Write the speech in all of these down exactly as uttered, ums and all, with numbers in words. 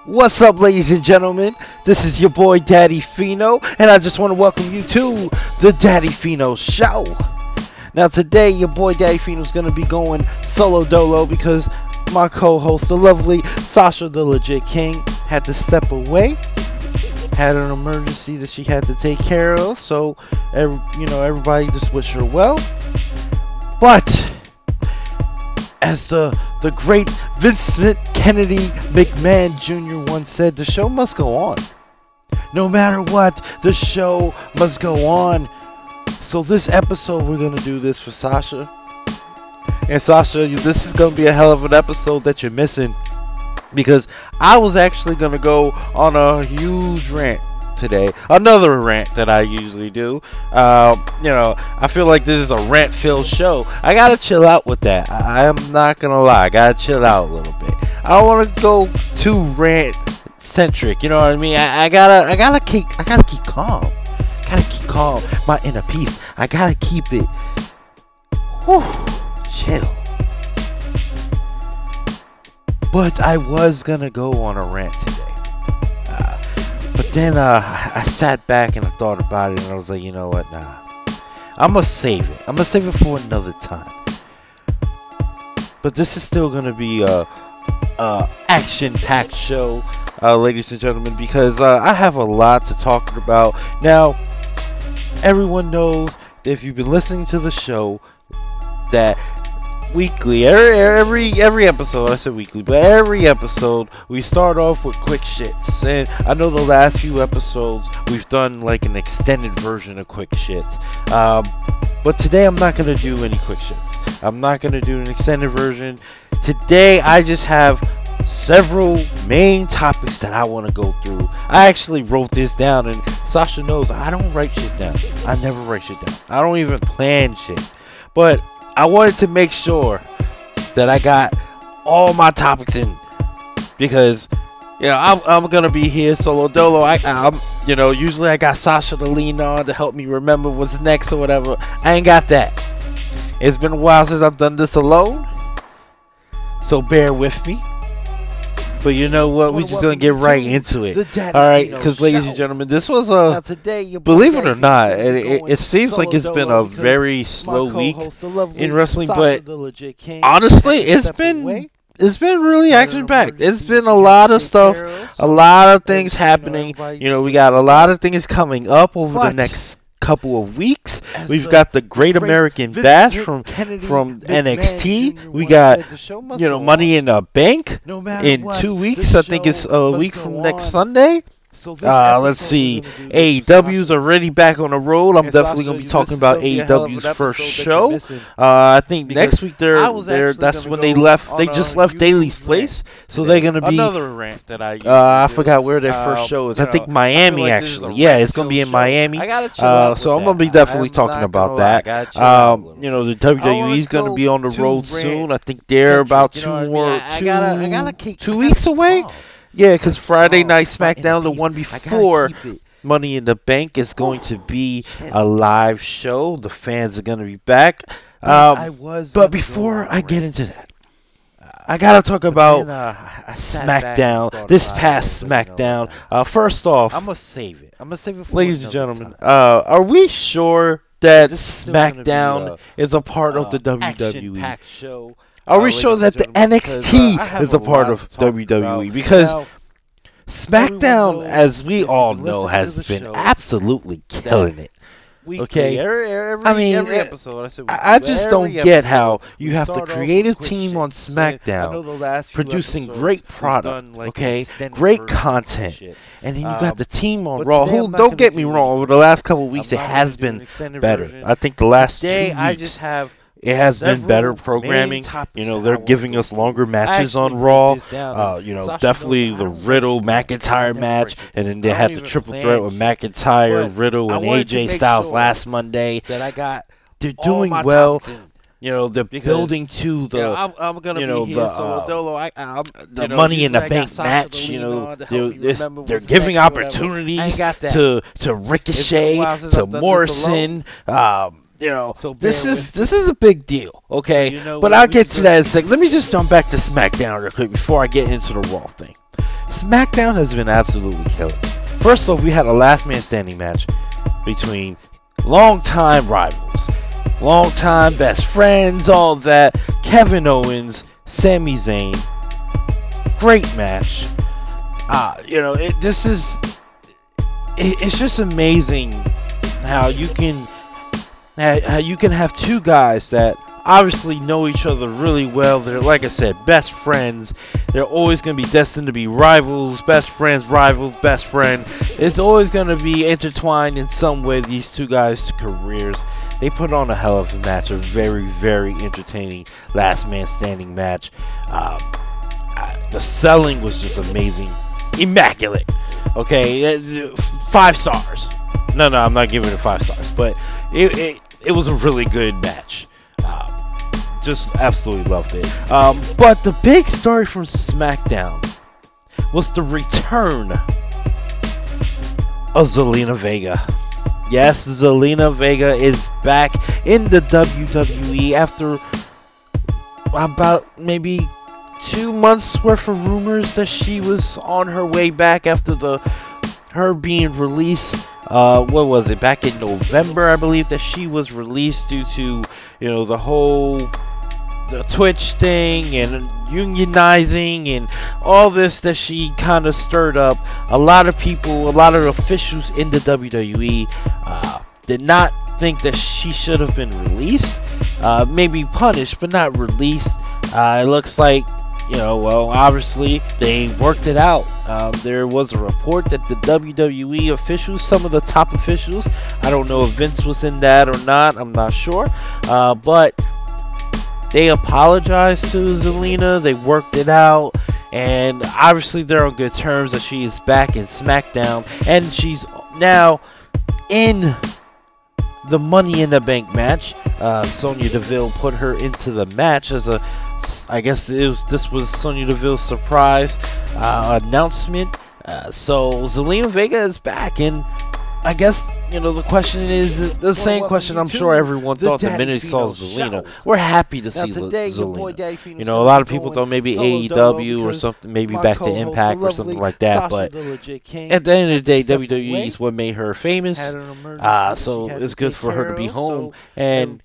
What's up, ladies and gentlemen? This is your boy Daddy Fino, and I just want to welcome you to the Daddy Fino Show. Now today, your boy Daddy Fino is going to be going solo dolo because my co-host, the lovely Sasha the Legit King, had to step away. Had an emergency that she had to take care of, so every, you know everybody just wish her well. But as the the great Vincent Kennedy McMahon Junior once said, the show must go on. No matter what, the show must go on. So this episode, we're going to do this for Sasha. And Sasha, this is going to be a hell of an episode that you're missing. Because I was actually going to go on a huge rant today. Another rant that I usually do. Um, you know, I feel like this is a rant-filled show. I gotta chill out with that. I am not gonna lie. I gotta chill out a little bit. I don't want to go too rant-centric. You know what I mean? I, I gotta, I gotta keep, I gotta keep calm. I gotta keep calm. My inner peace. I gotta keep it. Whew, chill. But I was gonna go on a rant today. But then uh, I sat back and I thought about it, and I was like, you know what, nah. I'm going to save it. I'm going to save it for another time. But this is still going to be a, a action-packed show, uh, ladies and gentlemen, because uh, I have a lot to talk about. Now, everyone knows that if you've been listening to the show, that weekly, every, every every episode, I said weekly, but every episode, we start off with quick shits. And I know the last few episodes, we've done like an extended version of quick shits. Um, but today, I'm not going to do any quick shits. I'm not going to do an extended version. Today, I just have several main topics that I want to go through. I actually wrote this down, and Sasha knows I don't write shit down. I never write shit down. I don't even plan shit. But I wanted to make sure that I got all my topics in, because you know I'm I'm gonna be here solo dolo. I I'm you know usually I got Sasha to lean on to help me remember what's next or whatever. I ain't got that. It's been a while since I've done this alone, so bear with me. But you know what? We're just going to get right into it. Alright, because ladies and gentlemen, this was a, believe it or not, it, it, it seems like it's been a very slow week in wrestling, but honestly, it's been, it's been really action-packed. It's been a lot of stuff, a lot of things happening. You know, we got a lot of things coming up over the next couple of weeks. We've got the Great American Bash from from N X T. We got, you know, Money in the Bank in two weeks. I think it's a week from next Sunday. Uh, let's see. A E W's already back on the road. I'm definitely gonna be talking about A E W's first show. Uh, I think next week they're they're that's when they left. They just left Daily's Place, so they're gonna be another rant that I. Uh, I forgot where their first show is. I think Miami actually. Yeah, it's gonna be in Miami. Uh, so I'm gonna be definitely talking about that. Um, you know, the W W E is gonna be on the road soon. I think they're about two more two two weeks away. Yeah, because Friday Night SmackDown, the one before Money in the Bank, is going to be a live show. The fans are going to be back. Um, but before I get into that, I got to talk about SmackDown, this past SmackDown. Uh, first off, I'm going to save it. I'm going to save it for ladies and gentlemen, uh, are we sure that SmackDown is a part of the W W E? Show. Are we sure that the N X T is a part of W W E? Because SmackDown, as we all know, has been absolutely killing it. Okay, I mean, I just don't get how you have the creative team on SmackDown producing great product, okay, great content, and then you got the team on Raw. Who, don't get me wrong, over the last couple of weeks it has been better. I think the last two weeks it has been better programming. You know, they're giving us longer matches on Raw. Uh, you know, definitely the Riddle McIntyre match, and then they had the triple threat with McIntyre, Riddle, and A J Styles last Monday. They're doing well. You know, they're building to the, you know, I'm, I'm gonna you know, the, uh, Dolo. I, I'm, the know, Money in the Bank match. You know, they're, they're giving opportunities to to Ricochet, to Morrison. Um, You know, so this is this is a big deal, okay? You know, but I'll get to that in a second. Let me just jump back to SmackDown real quick before I get into the Raw thing. SmackDown has been absolutely killing. First off, we had a last man standing match between longtime rivals, longtime best friends, all that. Kevin Owens, Sami Zayn. Great match. Uh, you know, it, this is, it, it's just amazing how you can, how you can have two guys that obviously know each other really well. They're, like I said, best friends. They're always going to be destined to be rivals, best friends, rivals, best friend. It's always going to be intertwined in some way, these two guys' careers. They put on a hell of a match, a very, very entertaining last man standing match. Um, uh, the selling was just amazing. Immaculate. Okay, five stars. No, no, I'm not giving it five stars, but it, it, it was a really good match. Just absolutely loved it. Um, but the big story from SmackDown was the return of Zelina Vega. Yes, Zelina Vega is back in the W W E after about maybe two months worth of rumors that she was on her way back after the her being released. Uh, what was it? Back in November, I believe that she was released due to, you know, the whole the Twitch thing and unionizing and all this that she kind of stirred up. A lot of people, a lot of officials in the W W E uh, did not think that she should have been released. Uh, maybe punished, but not released. Uh, it looks like, you know, well, obviously they worked it out. Um, there was a report that the W W E officials, some of the top officials, I don't know if Vince was in that or not, I'm not sure, uh, but they apologized to Zelina. They worked it out, and obviously they're on good terms that she is back in SmackDown, and she's now in the Money in the Bank match. Uh, Sonya Deville put her into the match as a, I guess it was, this was Sonya Deville's surprise uh, announcement. Uh, so Zelina Vega is back, and I guess, you know, the question is the, the same question I'm sure everyone thought the minute they saw Zelina. We're happy to see Zelina. You know, a lot of people thought maybe A E W or something, maybe back to Impact or something like that. But at the end of the day, W W E is what made her famous. Uh, so it's good for her to be home. And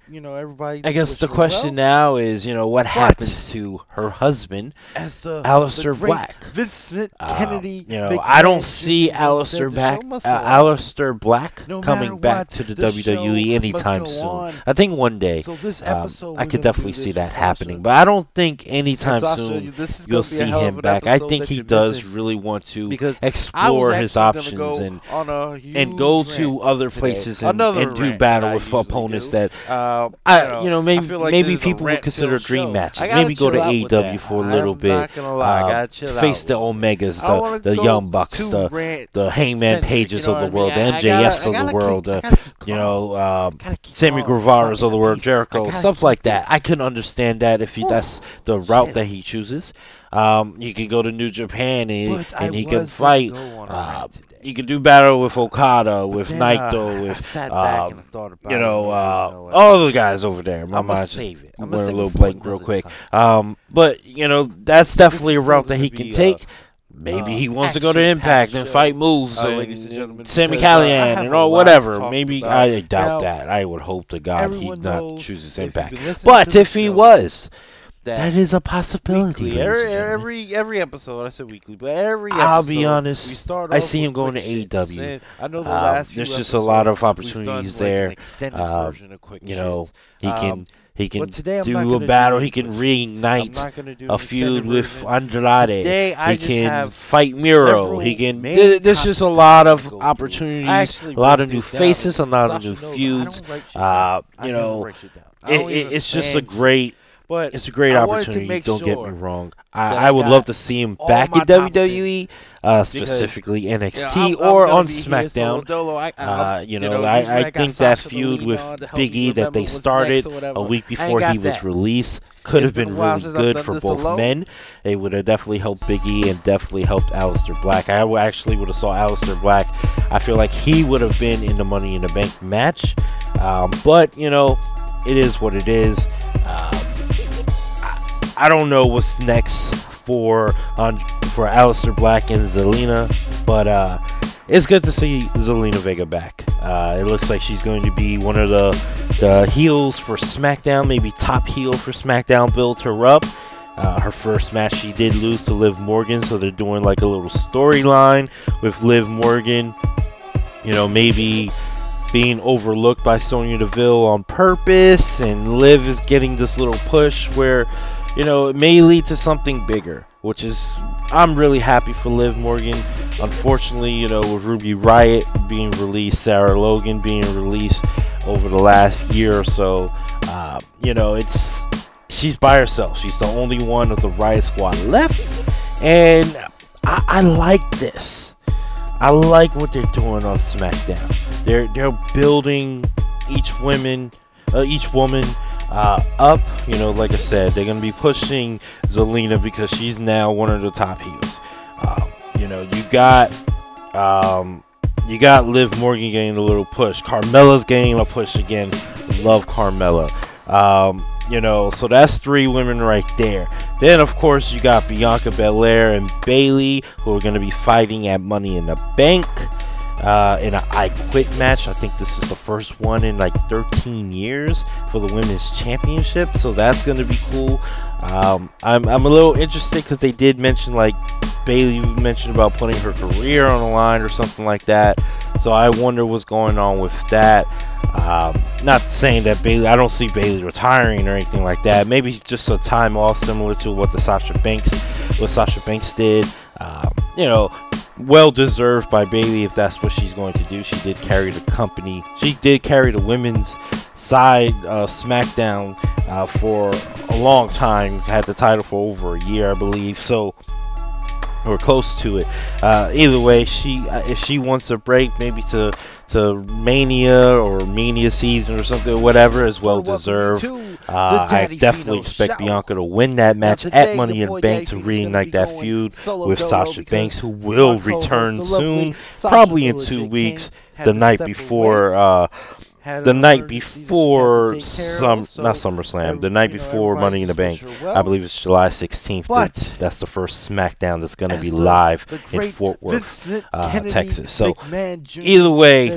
I guess the question now is, you know, what happens to her husband, Aleister Black? Vince Smith, Uh, Kennedy. you know, Big I don't Man see Junior Aleister said the back, show must uh, go on. Aleister Black No coming matter back what, to the the W W E show anytime must go soon. on. I think one day. So this Um, episode, I we're could gonna definitely do see this that for happening, Sasha. but I don't think anytime Sasha, soon this is you'll gonna be a see hell of him an back. I episode think that he you're does missing. really want to Because I was explore his actually gonna options go and on a and go huge to rant other today. places and, Another and do rant battle that I with usually opponents do. that Um, I, you know, I maybe feel like maybe this is a people would rant-filled consider dream show. matches. I gotta Maybe go to chill out A E with W that. for a little I'm bit. not gonna lie, I uh, gotta chill face out the with it. Omegas, I don't wanna the the go Young Bucks, too the rant the Hangman centric, Pages you know of the what I world, mean? the I M J Fs gotta- of I the gotta world, keep- uh, I gotta keep you calm. know, um, Gotta keep Sammy calm. Guevara's of the I world, gotta Jericho, keep stuff like it. that. I can understand that if he, that's the route that he chooses. Um, he can go to New Japan and, But I and he can was fight. gonna go on a Uh, rant today. you can do battle with Okada, But with then, uh, Naito, I with sat back um, and I thought about you it know, and I uh, said, you know what? all the guys over there. My I'ma mind just save it. I'ma went a save little it for blank real another quick. time. Um, but you know, that's definitely This a is route still that he gonna can be, take. uh, Maybe uh, he wants to go to action-packed Impact and show, fight Moose uh, and ladies and gentlemen, Sammy because, uh, I Callihan have and a all lot to whatever. talk Maybe about. I doubt Now, that. I would hope to God he everyone not knows chooses if you've Impact. been listening But to the if he show was, that that is a possibility. weekly, ladies every, and gentlemen. every every episode, I said weekly, but every episode, I'll be honest, we start I off see with him going quick to A E W. shits, and I know the Um, last few there's just a lot of episodes, we've done, opportunities like, there. An extended Uh, version of quick you know, shits. he can Um, he can but today I'm do not a gonna do battle. any He can quick shits. I'm reignite not gonna do a an feud extended with version. Andrade. Today, I He just can have fight Miro. several He can. main Th- there's just a topics lot that I'm of gonna go through. opportunities, I actually a lot wrote of new this down. faces, a lot of Sasha new knows I feuds. don't write shit Uh, down. I you never know, write shit down. I it, don't it, even it's just a plan great. But It's a great I wanted to opportunity. make Don't get sure me wrong. that I, I I would got love to see him all back my in W topics W E, in. uh, Because, specifically N X Yeah, T I'm- I'm or gonna on be here SmackDown. solo dolo. I, Uh, I, you you know, know, I, usually I got think that Sasha feud Levine with on to help Big me E that remember they what's started next or whatever. a week I ain't before got he was that. released could have It's been been a while really since I've good done for this both alone. men. It would have definitely helped Big E and definitely helped Aleister Black. I w- actually would have saw Aleister Black. I feel like he would have been in the Money in the Bank match. Um, but, you know, it is what it is. Um, I, I don't know what's next for on for Aleister Black and Zelina, but uh, it's good to see Zelina Vega back. Uh, it looks like she's going to be one of the the heels for SmackDown, maybe top heel for SmackDown. Build her up. Uh, her first match, she did lose to Liv Morgan, so they're doing like a little storyline with Liv Morgan. You know, maybe being overlooked by Sonya Deville on purpose, and Liv is getting this little push where, you know, it may lead to something bigger, which is, I'm really happy for Liv Morgan. Unfortunately, you know, with Ruby Riott being released, Sarah Logan being released over the last year or so, uh, you know, it's, she's by herself. She's the only one of the Riott Squad left, and I, I like this. I like what they're doing on SmackDown. They're they're building each women, uh, each woman uh, up. You know, like I said, they're gonna be pushing Zelina because she's now one of the top heels. Um, you know, you got um, you got Liv Morgan getting a little push. Carmella's getting a push again. Love Carmella. Um, You know, so that's three women right there. Then, of course, you got Bianca Belair and Bayley, who are going to be fighting at Money in the Bank uh, in an I Quit match. I think this is the first one in like thirteen years for the Women's Championship, so that's going to be cool. Um, I'm, I'm a little interested because they did mention, like, Bayley mentioned about putting her career on the line or something like that. So I wonder what's going on with that. Um, not saying that Bayley, I don't see Bayley retiring or anything like that. Maybe just a time off, similar to what the Sasha Banks, what Sasha Banks did. Um, you know, well deserved by Bayley if that's what she's going to do. She did carry the company. She did carry the women's side uh, SmackDown uh, for a long time. Had the title for over a year, I believe. So. Or close to it. Uh, either way, she if she wants a break, maybe to to Mania or Mania season or something, or whatever, is well deserved. Uh, I definitely expect Bianca to win that match at Money in the Bank to reignite that feud with Sasha Banks, who will return soon, probably in two weeks, the night before. Uh, The night before some, not SummerSlam, the night before Money in the Bank, I believe it's July sixteenth. That's, that's the first SmackDown that's going to be live in Fort Worth, uh, Texas. So either way,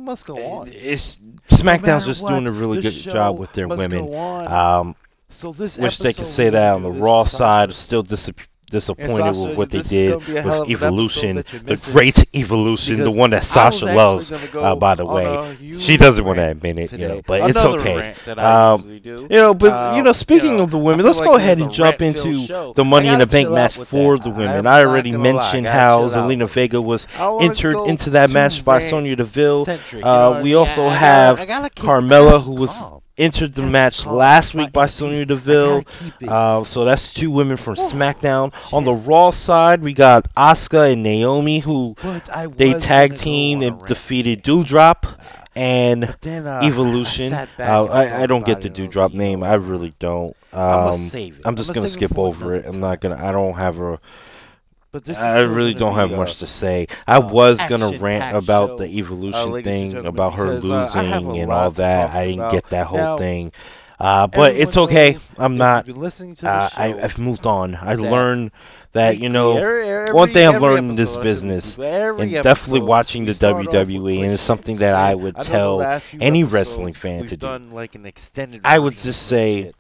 it's SmackDown's just doing a really good job with their women. Um, wish they could say that on the Raw side. Still disappointed. Disappointed with what they did with Evolution, the great Evolution, the one that Sasha loves, uh, by the way. She doesn't want to admit it, you know, but it's okay. Um, you know, but, you know, speaking of the women, let's go ahead and jump into the Money in the Bank match for the women. I already mentioned how Zelina Vega was entered into that match by Sonya Deville. Uh, we also have Carmella, who was entered the match last week by Sonya Deville. Uh, so that's two women from SmackDown. On the Raw side, we got Asuka and Naomi, who they tag teamed and defeated Doudrop and Evolution. Uh, I, I don't get the Doudrop name. I really don't. Um, I'm just gonna skip over it. I'm not gonna. I don't have a. But this I really don't have much to say. I was gonna rant about the Evolution uh, thing, about her losing uh, and all that. I didn't get that whole now, thing. Uh, but it's okay. I'm not. Uh, I, I've moved on. I learned that, you know, every, every, one thing I've learned in this business, and definitely watching the W W E, and it's something that I would tell any wrestling fan to do. Like an extended I would just say,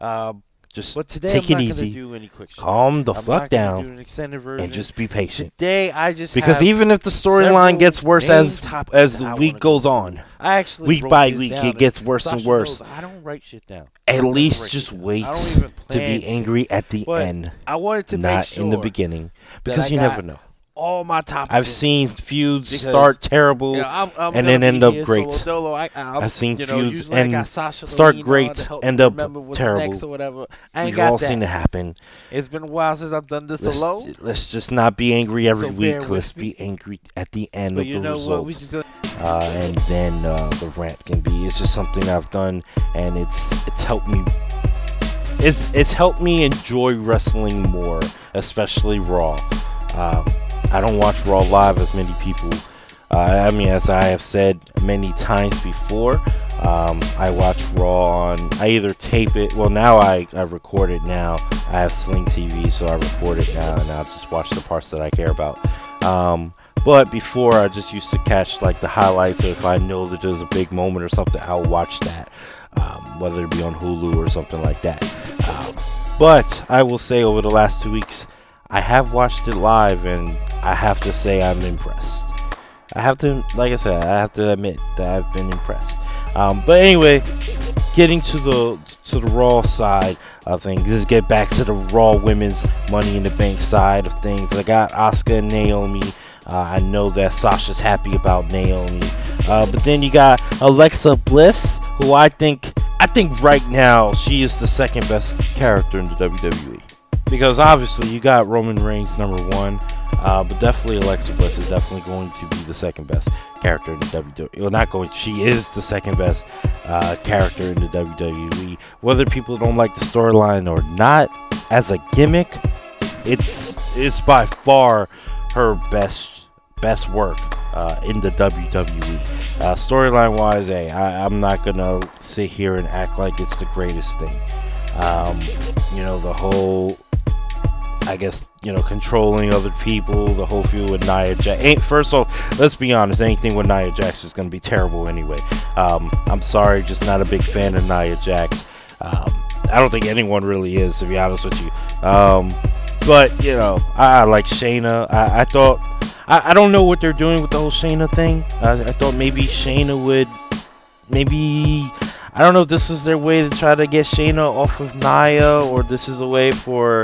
just take it easy, calm the fuck down, and just be patient. Today, I just because even if the storyline gets worse as as the week goes on, I actually week by week it gets worse and worse. I don't write shit down. At least just wait to be angry at the end, I wanted to not in the beginning, because you never know. All my topics. I've seen feuds start terrible, you know, I'm, I'm and then end up great. So I, I've seen you know, feuds and start great, end up terrible. Or whatever. I ain't We've got all that. seen it happen. It's been a while since I've done this let's, alone. Let's just not be angry every so week. Let's be angry at the end but of the results. Uh, and then uh, the rant can be. It's just something I've done, and it's it's helped me. It's it's helped me enjoy wrestling more, especially Raw. Um, I don't watch Raw live as many people. Uh, I mean, as I have said many times before, Um, I watch Raw on. I either tape it. Well, now I, I record it now. I have Sling T V, so I record it now, and I'll just watch the parts that I care about. Um, but before, I just used to catch like the highlights, or if I know that there's a big moment or something, I'll watch that, um, whether it be on Hulu or something like that. Um, but I will say, over the last two weeks, I have watched it live, and I have to say I'm impressed. I have to, like I said, I have to admit that I've been impressed. Um, but anyway, getting to the to the Raw side of things, let's get back to the Raw Women's Money in the Bank side of things. I got Asuka and Naomi. Uh, I know that Sasha's happy about Naomi, uh, but then you got Alexa Bliss, who I think I think right now she is the second best character in the W W E. Because obviously you got Roman Reigns number one, uh, but definitely Alexa Bliss is definitely going to be the second best character in the W W E. Well, not going. She is the second best uh, character in the W W E. Whether people don't like the storyline or not, as a gimmick, it's it's by far her best best work uh, in the W W E. Uh, storyline wise, hey, I, I'm not gonna sit here and act like it's the greatest thing. Um, you know, the whole, I guess, you know, controlling other people, the whole feud with Nia Jax. Ain't first off, let's be honest, anything with Nia Jax is going to be terrible anyway. Um, I'm sorry, just not a big fan of Nia Jax. Um, I don't think anyone really is, to be honest with you. Um, but, you know, I, I like Shayna. I, I thought, I, I don't know what they're doing with the whole Shayna thing. I, I thought maybe Shayna would, maybe... I don't know if this is their way to try to get Shayna off of Nia, or this is a way for,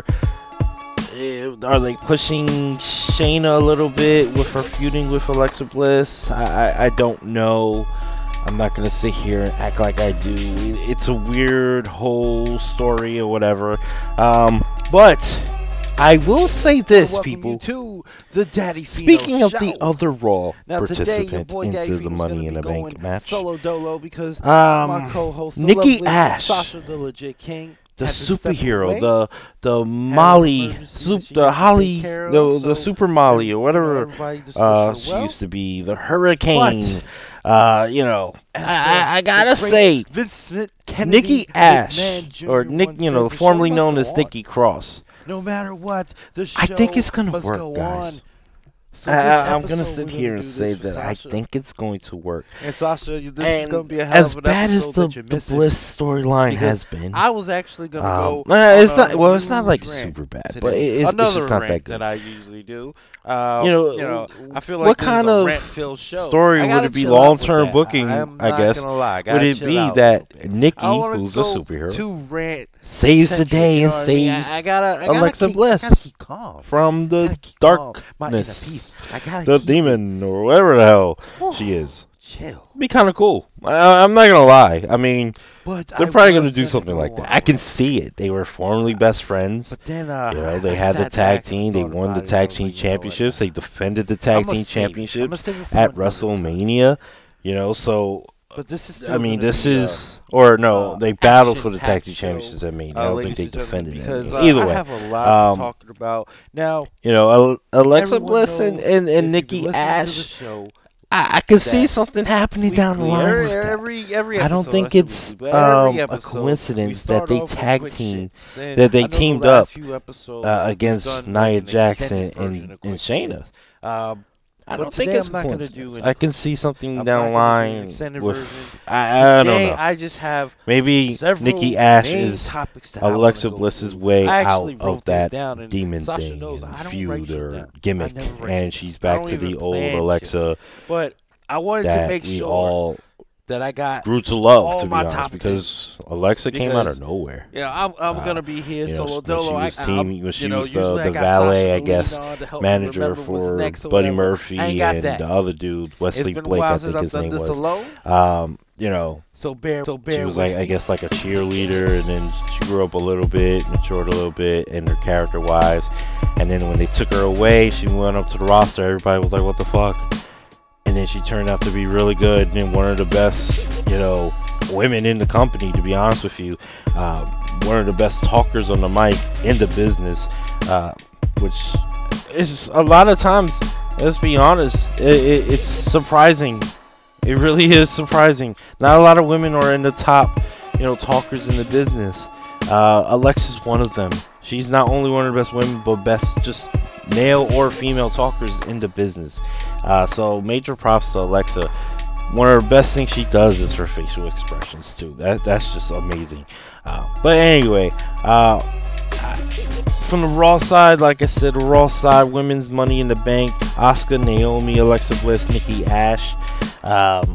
uh, are they pushing Shayna a little bit with her feuding with Alexa Bliss? I, I, I don't know. I'm not going to sit here and act like I do. It's a weird whole story or whatever. Um, but I will say this, Welcome people. you to the Daddy Fino Speaking of Show. the other Raw Now today, your participant boy Daddy into the Fino's Money gonna in be the Bank going match, solo dolo because Um, my co-host, the Nikki lovely Ash, Sasha the Legit King, the had to step superhero, away. the the Molly, emergency soup, that she the had to Holly, take care of, the the so Super Molly or whatever. everybody just Uh, wish her she well. used to be the Hurricane. Uh, you know, I, I, I gotta The great say, Vince Smith, Kennedy Nikki Ash, McMahon Junior or Nick, once you said, know, "The show formerly must known go as on. Nikki Cross. No matter what, the show I think it's gonna must work, go guys. on." So I, this I'm gonna episode, sit we're here gonna and do say this for that I Sasha. think it's going to work. And Sasha, this And is gonna be a hell as of an bad as episode the, that you're the missing. Bliss storyline Because has been, I was actually gonna um, go. uh, it's on not. a Well, it's not like huge rant super bad, today. but it, it's, it's Another just not rant that good. that I usually do. Uh, You know, you know, I feel like what this kind is a of rant-filled show. story I would gotta it be chill out with long-term that. booking, I'm I not guess? gonna lie. I Would gotta it chill be out a that little bit. Nikki, I wanna who's a go superhero, to rant saves the centric, day you and know what I mean? saves I, I gotta, I gotta Alexa keep, Bliss I gotta keep calm. from the Gotta keep calm. darkness, My inner peace. I gotta the keep demon, or whatever the hell Whew. she is? Chill. Be kind of cool. I, I'm not gonna lie. I mean, But they're I probably gonna was do something go like that. on I can one. see it. They were formerly best friends. But then, uh, You know, they I had the sat tag back and team. They thought won the about it, tag and I team was like, you know what? championships. They defended the tag I'ma team save it. I'ma championships save it for at another time. WrestleMania. You know, so But this is. I still mean, gonna this be, uh, is, or no, uh, they battled for the tag action-packed team show, championships at Mania. uh, I don't ladies think think they and gentlemen, defended it. because uh, Either I way, have a lot um, to talk about now. you know, Al- Alexa Everyone Bliss and knows and, if and you Nikki listen to the Ash. show I, I could see that something happening down the weekly, line every, with that. every, every I don't episode, think say it's weekly, but every um, a episode, we coincidence that start they off with tag quick team shits, and that they I know the teamed last up, few episodes uh, we've against done, Nia like, an Jax extended and- version and- of and quick Shayna. shits. Um, I But don't think today it's I'm a not gonna coincidence. do I any can see something I'm down the not gonna do an line extended with. version. I, I don't Today, know. I just have Maybe several Nikki Ash main is topics that I wanna Alexa go Bliss's through. way I out actually of wrote this that down, and demon Sasha thing knows and I don't write feud shit or down. I gimmick, never write and shit she's down. I back don't to the even old plan shit. Alexa But I wanted to that make we sure all that I got. grew to love, all to be my honest, topics because Alexa came out of because, nowhere. Yeah, I'm I'm Uh, gonna be here you know, solo when dolo. she was I, team- I'm, when she you know, was the- usually I the got valet, Sasha I to lean guess, on to help me Manager remember what's for next or Buddy whatever. Murphy I ain't got and that. the other dude, Wesley It's been Blake, a while I since think I've his done name this was. alone. Um, you know, So bear, so bear she was with like, me. I guess, like a cheerleader, and then she grew up a little bit, matured a little bit, in her character wise. And then when they took her away, she went up to the roster. Everybody was like, "What the fuck?" And then she turned out to be really good and one of the best, you know, women in the company. To be honest with you, uh, one of the best talkers on the mic in the business, uh, which is a lot of times. Let's be honest, it, it, it's surprising It really is surprising. Not a lot of women are in the top, you know, talkers in the business. Uh, Alexa's one of them. She's not only one of the best women, but best just male or female talkers in the business. Uh, so major props to Alexa. One of the best things she does is her facial expressions too. That that's just amazing. Uh, but anyway, uh, from the Raw side, like I said, the Raw side, women's Money in the Bank: Asuka, Naomi, Alexa Bliss, Nikki Ash. Um,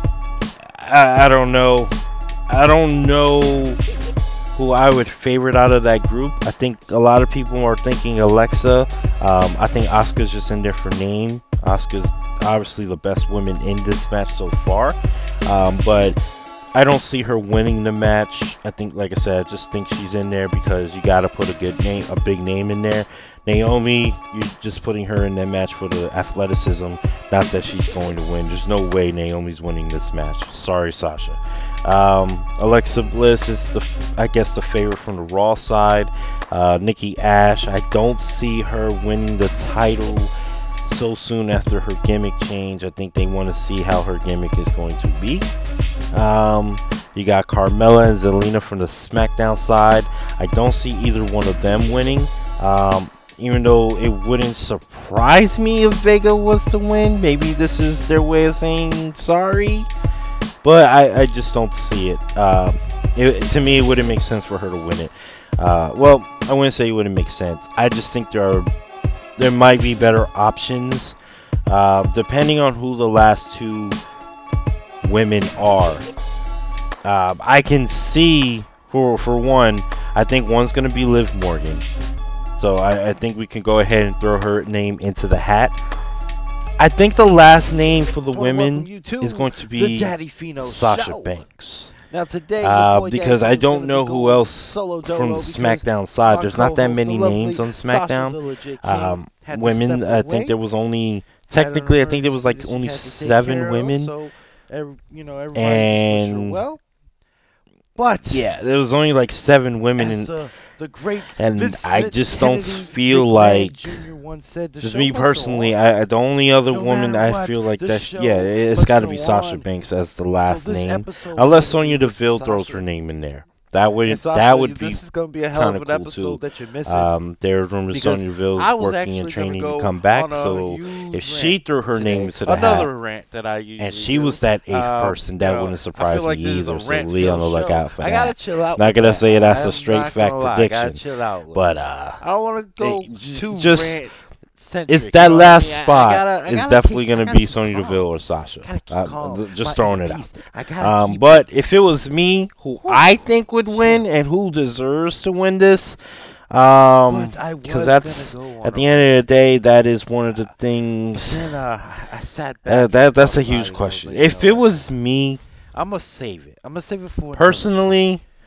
I, I don't know. I don't know who I would favorite out of that group. I think a lot of people are thinking Alexa. Um, I think Asuka's just in there for name. Asuka's obviously the best woman in this match so far, um, but I don't see her winning the match. I think, like I said, I just think she's in there because you got to put a good name, a big name in there. Naomi, you're just putting her in that match for the athleticism, not that she's going to win. There's no way Naomi's winning this match. Sorry, Sasha. Um, Alexa Bliss is the, I guess, the favorite from the Raw side. Uh, Nikki Ash, I don't see her winning the title so soon after her gimmick change. I think they want to see how her gimmick is going to be. Um, you got Carmella and Zelina from the SmackDown side. I don't see either one of them winning. Um, even though it wouldn't surprise me if Vega was to win. Maybe this is their way of saying sorry. But I, I just don't see it. Uh, it. To me, it wouldn't make sense for her to win it. Uh, well, I wouldn't say it wouldn't make sense. I just think there are there might be better options, uh, depending on who the last two women are. Uh, I can see, for for one, I think one's going to be Liv Morgan. So I, I think we can go ahead and throw her name into the hat. I think the last name for the women is going to be Sasha Show. Banks. Now today, Uh, because I don't know who else from the SmackDown side. There's not that many names on SmackDown. Um, women, I think there was only, technically, I think there was like only seven women. And, well, but yeah, there was only like seven women. in. the, the great And Vince I Smith just don't Kennedy feel McMahon like, Junior once said, "The just show me must go personally, on." I, the only other No woman matter I what, feel like the that, show yeah, it's must got to go be Sasha on. Banks as the So last this name. episode Unless is Sonya gonna be Deville Sasha. throws her name in there. That would And Sasha, that would be this is gonna be a hell of kinda an cool, episode too. that you're missing. Um, there's rumors Because Sonya Deville's I was working actually and gonna training go to come back. on a So huge if she rant threw her today. name into the Another hat, rant that I usually and she do. was that eighth Um, person, that you know, wouldn't I surprise feel like me this is a either. So rant-filled Lee on the show. lookout for I gotta that. chill out. Not with gonna that. say that's a I'm straight not fact gonna lie. I gotta prediction, chill out. a little But bit. uh, I don't want to go it- j- too just- rant. it's that last spot is definitely going to be Sonya Deville or Sasha. Uh, th- just throwing it out. Um, but if it was me, who I think would win and who deserves to win this, um, because that's at the end of the day, that is one of the things. Then uh, I sat back. Uh, that that's a and thought huge about it. question. I was like, If you it know was me what? I'm gonna save it. I'm gonna save it for another personally, time.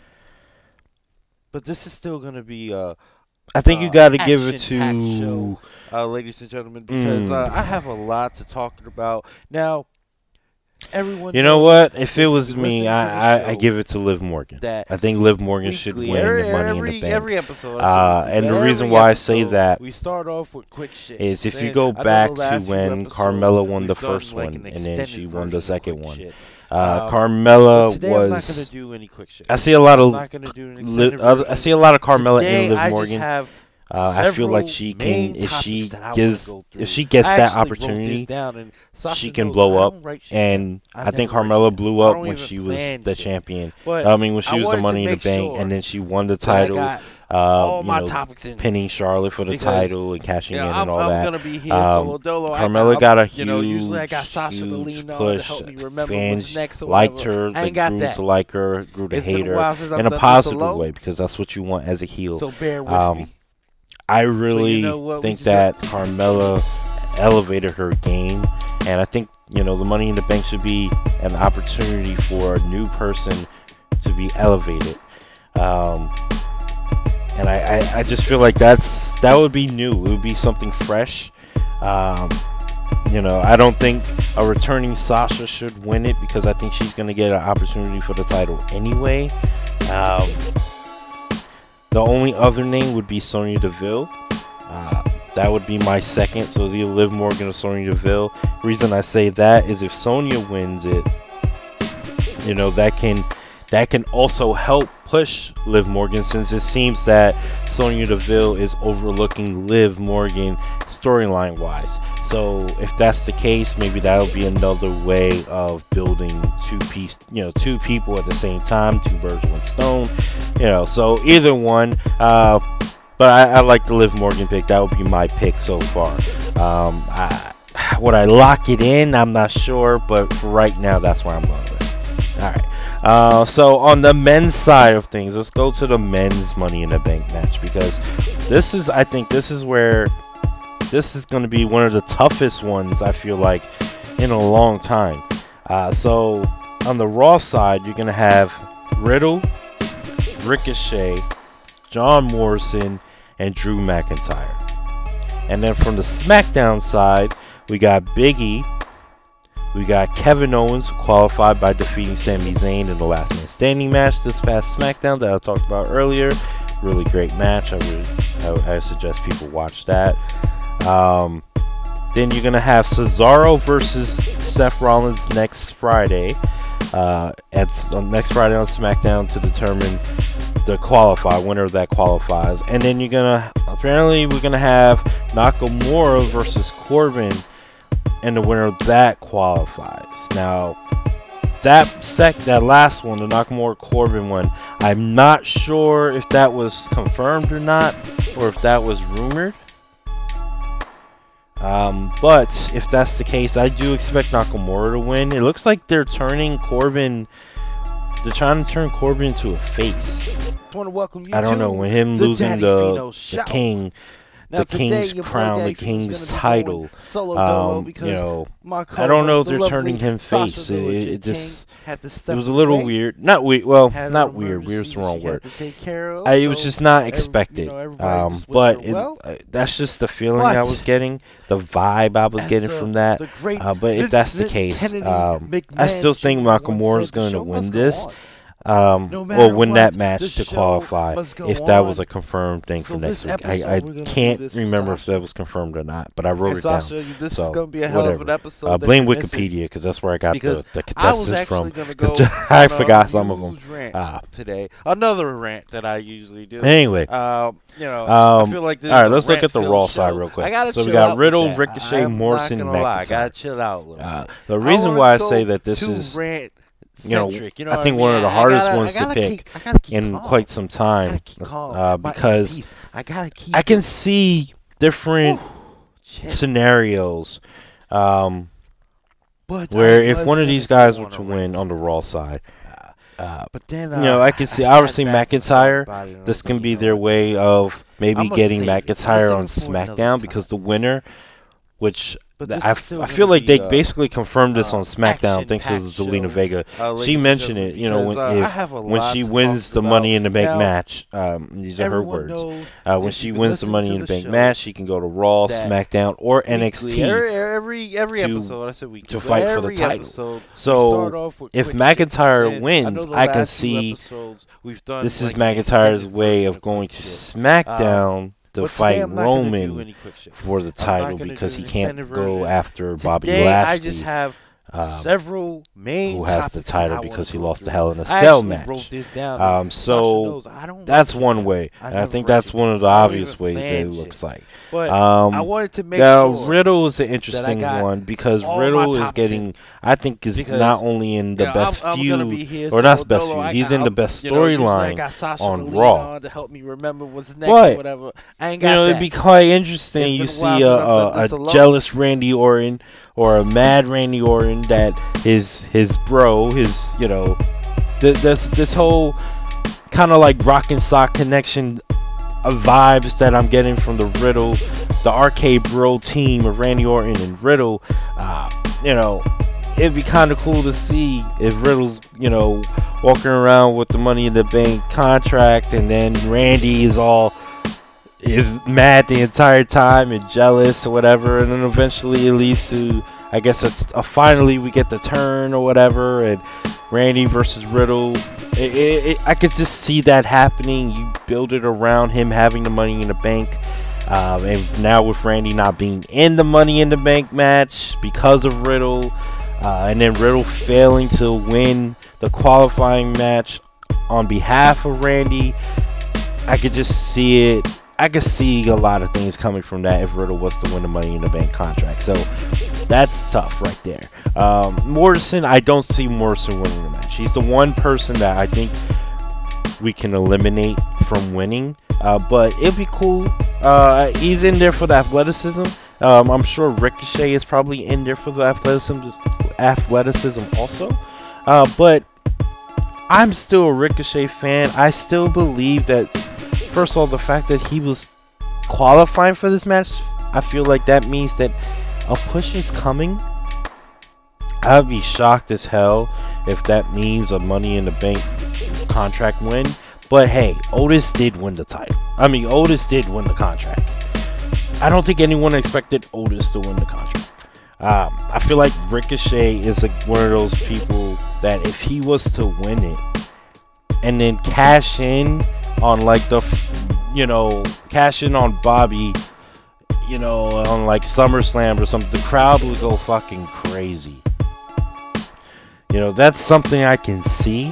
But this is still gonna be uh. I think you uh, got to give it action-packed to. show, uh, ladies and gentlemen, because Mm. uh, I have a lot to talk about now. Everyone, You know knows what? If it was you me, listen to the I, I, I show give it to Liv Morgan. that I think Liv Morgan should weekly, win every, the Money every, in the Bank. Every episode, Uh, weekly, and the but reason every why I say episode, that we start off with quick shit. is if you Then, go I know back the to last few when episodes, Carmella won the we've done, first like, one an and then extended she won the version of second quick one. shit. Uh, Um, Carmella but today I'm not gonna was. do any quick shit. I see a lot I'm of. not gonna do an Li- extended other, I version. see a lot of Carmella Today, and Liv I just Morgan. have Uh, I feel like several she main can, if she topics that I wanna gives, go through. if she gets I that actually wrote this opportunity, down, and Sasha she can knows blow I up. don't write shit And down. I, think never write Carmella shit blew down. I up don't when even she was plan the shit. champion. But I mean, when she I was the wanted to Money in the make Bank, sure and then she won the that I title. got Uh, all you my know, topics in. pinning Charlotte for the Because, title and cashing You know, in I'm, and all I'm that. gonna be here Um, solo dolo. Carmella I, got a you know, usually I got huge, Sasha to huge lean on to push. help me remember Fans what's next or liked whatever. her, I they ain't got grew that. to like her, grew to It's hate been a her while since I've in a done this positive alone, way because that's what you want as a heel. So bear with Um, me. I really know what? We think just that Carmella elevated her game, and I think you know the Money in the Bank should be an opportunity for a new person to be elevated. Um, and I, I, I just feel like that's that would be new. It would be something fresh. Um, you know, I don't think a returning Sasha should win it because I think she's gonna get an opportunity for the title anyway. Um, the only other name would be Sonya Deville. Uh, that would be my second. So it's either Liv Morgan or Sonya Deville. Reason I say that is if Sonya wins it, you know, that can that can also help push Liv Morgan, since it seems that Sonya Deville is overlooking Liv Morgan storyline wise. So if that's the case, maybe that'll be another way of building two piece, you know, two people at the same time, two birds, one stone, you know. So either one, uh, but I, I like the Liv Morgan pick. That would be my pick so far. Um, I, would I lock it in? I'm not sure, but for right now, that's where I'm going with. All right. Uh, so on the men's side of things, let's go to the men's Money in the Bank match, because this is, I think, this is where. This is going to be one of the toughest ones, I feel like, in a long time. Uh, so, on the Raw side, you're going to have Riddle, Ricochet, John Morrison, and Drew McIntyre. And then from the SmackDown side, we got Big E, we got Kevin Owens, who qualified by defeating Sami Zayn in the Last Man Standing match this past SmackDown that I talked about earlier. Really great match. I would, I, I suggest people watch that. Um, then you're gonna have Cesaro versus Seth Rollins next Friday. Uh, at uh, next Friday on SmackDown to determine the qualify winner that qualifies. And then you're gonna apparently we're gonna have Nakamura versus Corbin, and the winner of that qualifies. Now that sec that last one, the Nakamura Corbin one, I'm not sure if that was confirmed or not, or if that was rumored. Um, but if that's the case, I do expect Nakamura to win. It looks like they're turning Corbin. They're trying to turn Corbin into a face. I want to welcome you I don't know, when him the losing the, the king, Now the king's crown, the king's title. Solo dolo Um, because you know, my I don't know if co-host, they're the turning lovely him Sasha face. It, Velour it just King had to it step was a little away, weird. Not weird. Well, had not an weird. Weird's the emergency wrong she had word. to take care of, I, it was so just not every- expected. you know, everybody um, just wished but her it, well. uh, that's just the feeling I But- was getting, the vibe I was As getting the- from that. the great Uh, but if that's the Vincent case, Kennedy um, I McMahon still think Junior once Nakamura is said, "The going to show win must go this. on. Um, No or matter win what, that the match to show qualify must go if that was on. a confirmed thing So for next this week. episode, I, I we're gonna do can't this for remember if Sasha. that was confirmed or not, but I wrote And it down. Sasha, this so, is going to be a hell whatever. of an episode. Uh, that blame you're missing. Wikipedia because that's where I got Because the, the I was contestants actually from. going to 'Cause go I on forgot a some of them. huge rant Ah. today. Another rant that I usually do. Anyway, Um, you know, Um, I feel like this all right, is a let's look at the rant-filled Raw show. side real quick. I gotta So we chill got out with Riddle, that. Ricochet, I'm Morrison, not gonna lie, I McIntyre. gotta chill out a little uh, bit. the I reason wanna why I go say that this too is, rant you know, centric, you know I what think mean? one of the I hardest gotta- ones I to gotta pick keep- I gotta keep in calm. quite some I time, gotta keep calm. uh, My because peace. I gotta keep. I can it. see different Shit. scenarios um, But where I if was one of gonna these guys go were on to a win rant. on the Raw side, uh, But then, you know, uh, I can see sat obviously back and thought McIntyre. about it, and I This was can like, be you know their what? way of maybe I'ma getting save it. I'ma McIntyre save on it for another SmackDown because time. the winner, which But th- this I, is f- still I gonna feel like they be, uh, basically confirmed this uh, on SmackDown thanks to action-packed Zelina show. Vega. Uh, ladies She and mentioned gentlemen, it, you know, when, because, uh, I if, have a when lot she to wins talk the about. Money in the Bank Now, match, um, these are her Everyone words. knows Uh, when if she you've wins the listened Money to in the the Bank show match, she can go to Raw, that SmackDown, or weekly, N X T. Every every, every to- episode, I said weekly, to but fight for the every title. episode, we So, start off with if quick McIntyre shit. I wins, know the I can last two see episodes we've done, This like, is an McIntyre's extended way version of going quick to shit. SmackDown to But today fight I'm not gonna do Roman any quick shit. for the I'm not title gonna because do he an can't extended go version. after Bobby Today, Lashley. I just have um, several main who has the topics that title I because wanna he go lost the through. Hell in a I Cell actually match. wrote this down. Um, Sasha so knows I don't that's rush one shit. way, I and I never think rush that's it. one of the I don't obvious even ways that it plan looks shit. like. But Um, I wanted to make now sure Riddle is an interesting got one because all my Riddle is topics getting, in. I think, is Because, not only in the you know, best I'm, I'm gonna be feud here, or not so best Dolo, feud. I He's got- in the I'm- best you know, usually I storyline got Sasha on to lean Raw. on to help me remember what's next But, or whatever. I ain't You got know, that. it'd be quite interesting. It's You been a see while a, since I've done a, this a alone. jealous Randy Orton or a mad Randy Orton that is his bro, his, you know, th- this this whole kind of like rock and sock connection of vibes that I'm getting from the Riddle, the R K Bro team of Randy Orton and Riddle. Uh, you know, it'd be kind of cool to see if Riddle's, you know, walking around with the Money in the Bank contract, and then Randy is all is mad the entire time and jealous or whatever, and then eventually it leads to, I guess, a, a finally we get the turn or whatever, and Randy versus Riddle. It, it, it, I could just see that happening. You build it around him having the Money in the Bank Um, and now with Randy not being in the Money in the Bank match because of Riddle, uh, and then Riddle failing to win the qualifying match on behalf of Randy, I could just see it. I could see a lot of things coming from that if Riddle was to win the Money in the Bank contract. So that's tough right there. Um, Morrison, I don't see Morrison winning the match. He's the one person that I think we can eliminate from winning. Uh, but it'd be cool. Uh, he's in there for the athleticism. Um, I'm sure Ricochet is probably in there for the athleticism, just athleticism also. Uh, but I'm still a Ricochet fan. I still believe that, first of all, the fact that he was qualifying for this match, I feel like that means that a push is coming. I'd be shocked as hell if that means a Money in the Bank contract win. But hey, Otis did win the title. I mean, Otis did win the contract. I don't think anyone expected Otis to win the contract. Um, I feel like Ricochet is like one of those people that if he was to win it and then cash in on like the, you know, cash in on Bobby, you know, on like SummerSlam or something, the crowd would go fucking crazy. You know, that's something I can see.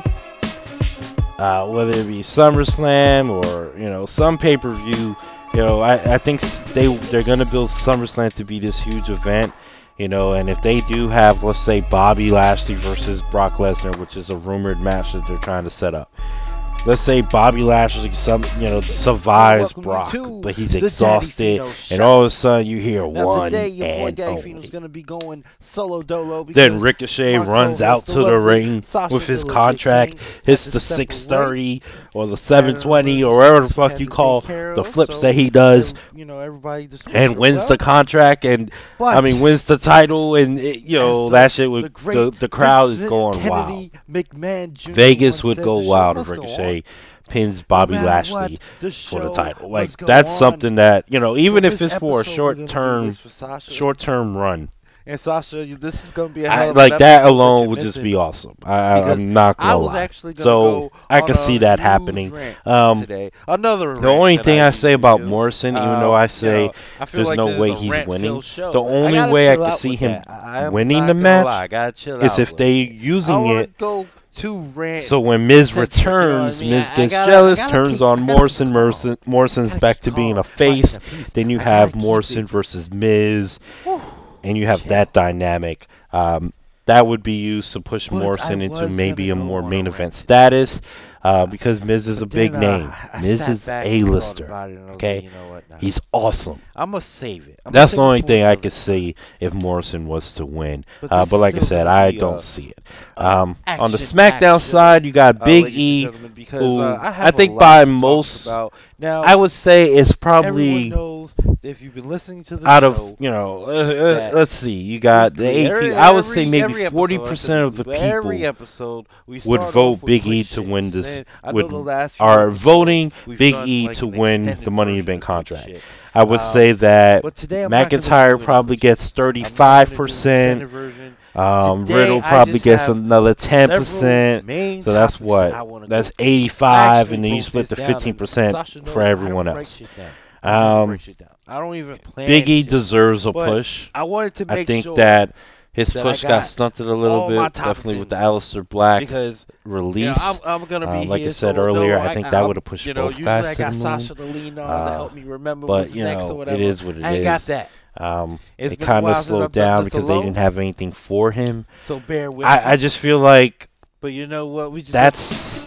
Uh, whether it be SummerSlam or, you know, some pay-per-view, you know, I, I think they, they're going to build SummerSlam to be this huge event, you know, and if they do have, let's say, Bobby Lashley versus Brock Lesnar, which is a rumored match that they're trying to set up. Let's say Bobby Lashley, some you know, survives Brock, but he's exhausted, and all of a sudden you hear now one today, your boy and Daddy only. Fino's gonna be going solo dolo. Then Ricochet Marco runs out has to the lovely ring Sasha with his Velour contract, King hits has the to step six away. thirty or the seven twenty or whatever the fuck Had you to call take care the of, flips so that he does, then, you know, everybody just and wished wins him the well. contract, and But I mean wins the title, and it, you know as that the- shit would the the, great the crowd is Vincent going Kennedy wild. McMahon Junior Vegas once would said, go "The show wild if must go Ricochet on. pins No Bobby matter Lashley what, the for the show title. must Like go that's on." something that, you know, even So if this it's for a episode, we're short gonna do term this for Sasha. short term run. And Sasha, you- this is gonna be a I, hell of like an that episode alone you're would just missing. be awesome. I, I, Because I'm not gonna I was lie. actually gonna So go I on can a see that huge happening. rant Um, today. Another the rant only that thing I, I say usually about do. Morrison, even Uh, though I you say know, I feel there's like no this way is a he's rant-filled winning, show. the I only gotta way I chill could out see with him that. I- I'm winning not the gonna match lie, I gotta chill is out if with they it. I using wanna it. go to rant. So when Miz Since, you know what I returns, mean, Miz I- I gets gotta- jealous, I gotta turns keep- on I gotta Morrison. keep Morrison calm. Morrison's Gotta back keep to being calm. a face. Like a piece. Then you I have gotta keep Morrison it- versus Miz, Whew. and you have Chill. that dynamic. Um, that would be used to push But Morrison I into was maybe a gonna go more on main a event rant. status, uh, because Miz is a But big then, uh, name. I Miz sat is back and thought A-lister. about it, and I was Okay, like, you know what? Nah. he's awesome. I'm gonna save it. I'm That's gonna the save only it for thing I another could see if Morrison was to win. But Uh, this but is like I still said, gonna I be, don't uh, see it. uh, Um, on the action-packed SmackDown show, side, you got uh, Big ladies and E, gentlemen, because, who uh, I, I have think a lot by to talk most, about. Now, I would say is everyone probably knows if you've been listening to the out show, of, you know, uh, uh, that let's see, you got the weekly, eight every- people. I would say every- maybe every episode, forty I said percent of the weekly, but every people episode we would start vote off with Big quick E to shits. win this- And I know would- the last few are episodes voting we've Big done, E like, to an win extended the Money in the version Bank of quick contract. shit. I would Um, say that But today I'm not gonna do McIntyre it probably on gets quick shit. I'm not gonna thirty-five do the percent. extended version. Um, Today, Riddle I probably just gets have another ten several percent. main So that's topics that I what? wanna That's go through. eighty-five, Actually and then you broke split the this down, and fifteen percent Sasha knows for how to everyone break else. shit down. I know how to Um, break shit down. I don't even plan Big E shit. deserves a But push. I wanted to make I think sure that his that I push got, got stunted a little all my bit, topics definitely in with the there. Aleister Black because release. you know, I'm, I'm gonna be Uh, like I here, said so earlier, although I think I, that I, would have pushed you know, both usually guys I to got the moon. Sasha to lean on Uh, to help me remember but what's you next know, or whatever. it is what it I ain't is. got that. Um, It's it been a kind while of since slowed I've done down this because they alone. didn't have anything for him. So bear with me. I, I just feel like But you know what? We just that's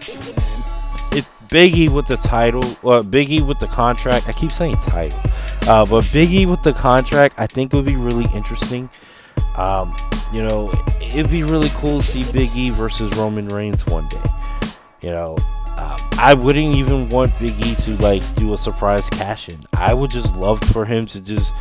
it. Big E with the title, well, Big E with the contract. I keep saying title, uh, but Big E with the contract, I think would be really interesting. Um, you know, it'd be really cool to see Big E versus Roman Reigns one day. You know, um, I wouldn't even want Big E to like do a surprise cash in. I would just love for him to just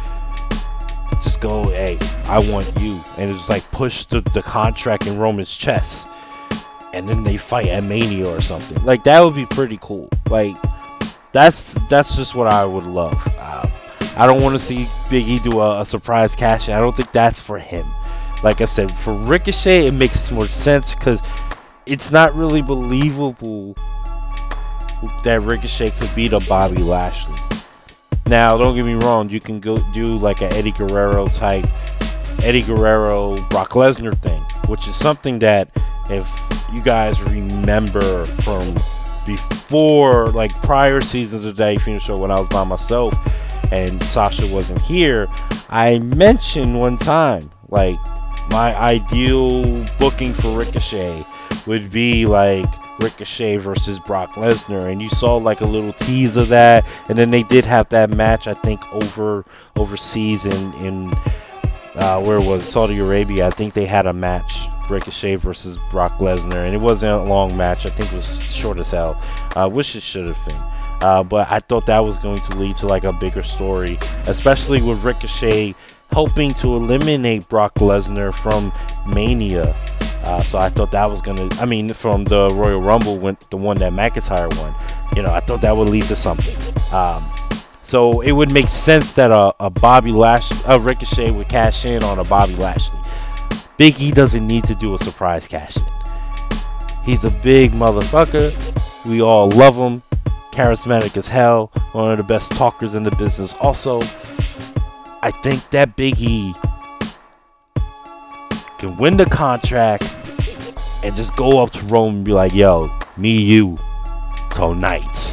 just go, hey, I want you, and just like push the, the contract in Roman's chest, and then they fight at Mania or something. Like that would be pretty cool. Like that's that's just what I would love. Uh, I don't want to see Big E do a, a surprise cash in. I don't think that's for him. Like I said, for Ricochet, it makes more sense because it's not really believable that Ricochet could beat a Bobby Lashley. Now, don't get me wrong, you can go do like an Eddie Guerrero type, Eddie Guerrero Brock Lesnar thing, which is something that if you guys remember from before, like prior seasons of the Daddy Phoenix Show when I was by myself and Sasha wasn't here, I mentioned one time, like, my ideal booking for Ricochet would be like Ricochet versus Brock Lesnar, and you saw like a little tease of that, and then they did have that match, I think, over overseas in in uh, where was it? Saudi Arabia. I think they had a match, Ricochet versus Brock Lesnar, and it wasn't a long match. I think it was short as hell. I uh, wish it should have been. Uh, but I thought that was going to lead to like a bigger story, especially with Ricochet helping to eliminate Brock Lesnar from Mania. Uh, so I thought that was gonna, I mean, from the Royal Rumble, went the one that McIntyre won. You know, I thought that would lead to something. Um, so it would make sense that a, a Bobby Lash, a Ricochet would cash in on a Bobby Lashley. Big E doesn't need to do a surprise cash in. He's a big motherfucker. We all love him. Charismatic as hell. One of the best talkers in the business. Also, I think that Big E can win the contract and just go up to Roman and be like, yo, me, you, tonight,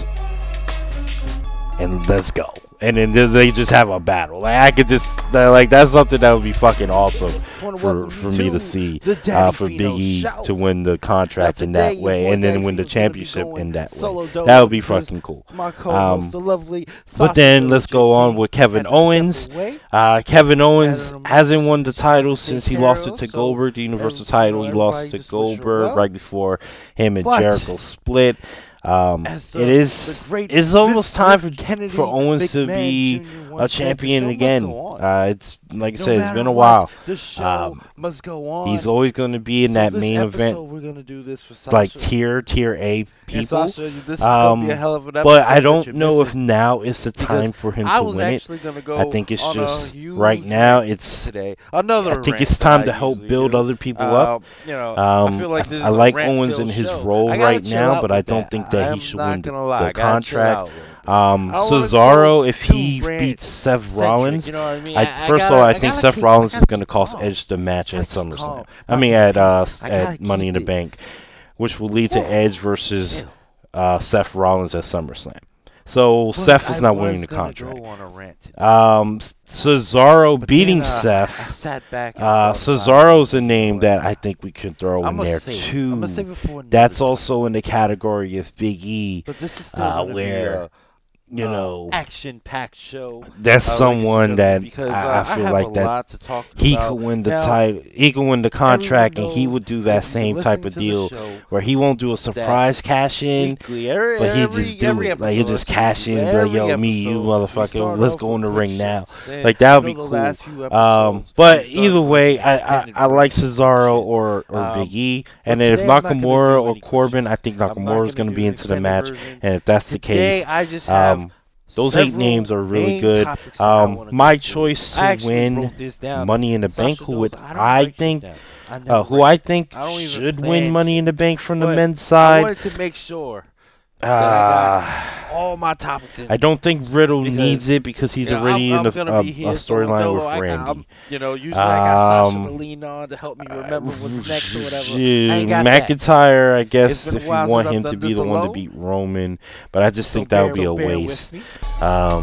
and let's go. And then they just have a battle. Like, I could just, like, that's something that would be fucking awesome for, for me to see, uh, for Big E to win the contract in that way, and then win the championship in that way. That would be fucking cool. Um, but then let's go on with Kevin Owens. Uh, Kevin Owens hasn't won the title since he lost it to Goldberg, the Universal title. He lost it to Goldberg right before him and Jericho split. Um, the, it is it's almost time for Kennedy, for Owens to be a champion again. Uh, it's like I no said, it's been a while. The show um, must go on. He's always going to be in so that main event. We're gonna do this for Sasha. Like tier tier A people. Sasha, this is um, gonna be a hell of an but I don't know missing. if now is the time for him I to was win actually it. Gonna go I think it's on just right now. It's today. Another. I think it's time to help build do. other people uh, up. You know, um, I feel like this I, is I like a Owens in his show. role right now, but I don't that. think that I he should not win the, lie. the contract. Um, I wanna Cesaro, go if he too beats Seth centric, Rollins, you know what I mean? I, I- I first of gotta- all, I, I think gotta Seth keep- Rollins I is gotta going to keep cost calm. Edge the match at I gotta keep SummerSlam. calm. I mean, at uh, I gotta at Money in the keep it. Bank, which will lead to Edge versus uh, Seth Rollins at SummerSlam. So But Seth is I not was winning the gonna contract. Go on a rant today. Um, Cesaro But beating then, uh, I Seth. sat back and Uh, thought about Cesaro's it. a name that I think we could throw in I'ma there save it. too. I'ma save it for another That's time. also in the category of Big E. But this is still uh, gonna where, be a, You uh, know, action-packed show. that's uh, someone that because, I, uh, I feel have like a that lot to talk he about. could win the Now, title. He could win the contract, and he knows would do if that you've same been type of listening to deal the show where he won't do a surprise cash in, weekly, every, but he every, just do every it. Like he'll episode, just cash in, and be like, "Yo, every me, you episode, we motherfucker, start let's off go in the with ring quick now." shots, and Like that would you be know, the cool. last few Um, episodes, but we start either with way, I I, extended I like versions Cesaro and shit. or or Um, Big E, but and then if today I'm not gonna Nakamura do or any Corbin, I questions. think I'm not Nakamura is gonna going to do be an into the extended match, version. and if that's the Today, case, I just have um, those eight several names are really main good. topics that I Um, wanna my go through. choice I to actually win wrote this down. Money in the Sasha Bank, who knows would I don't I write shit think, down. I uh, never who write I shit think down. I don't even should plan win Money shit. in the Bank from the But men's I side. wanted to make sure Uh, that I got all my topics in. I don't think Riddle Because, needs it because he's you know, already I'm, in I'm a, gonna a, be a here, so storyline although with I got- Randy. I'm- you know, usually I got Sasha Um, to lean on to help me remember what's next or whatever. Shit, I ain't got that. McIntyre, I guess, been a if you while want since him I've to done be this the one to alone. beat Roman, but I just So think that would bear- be a so bear with waste. me. Um,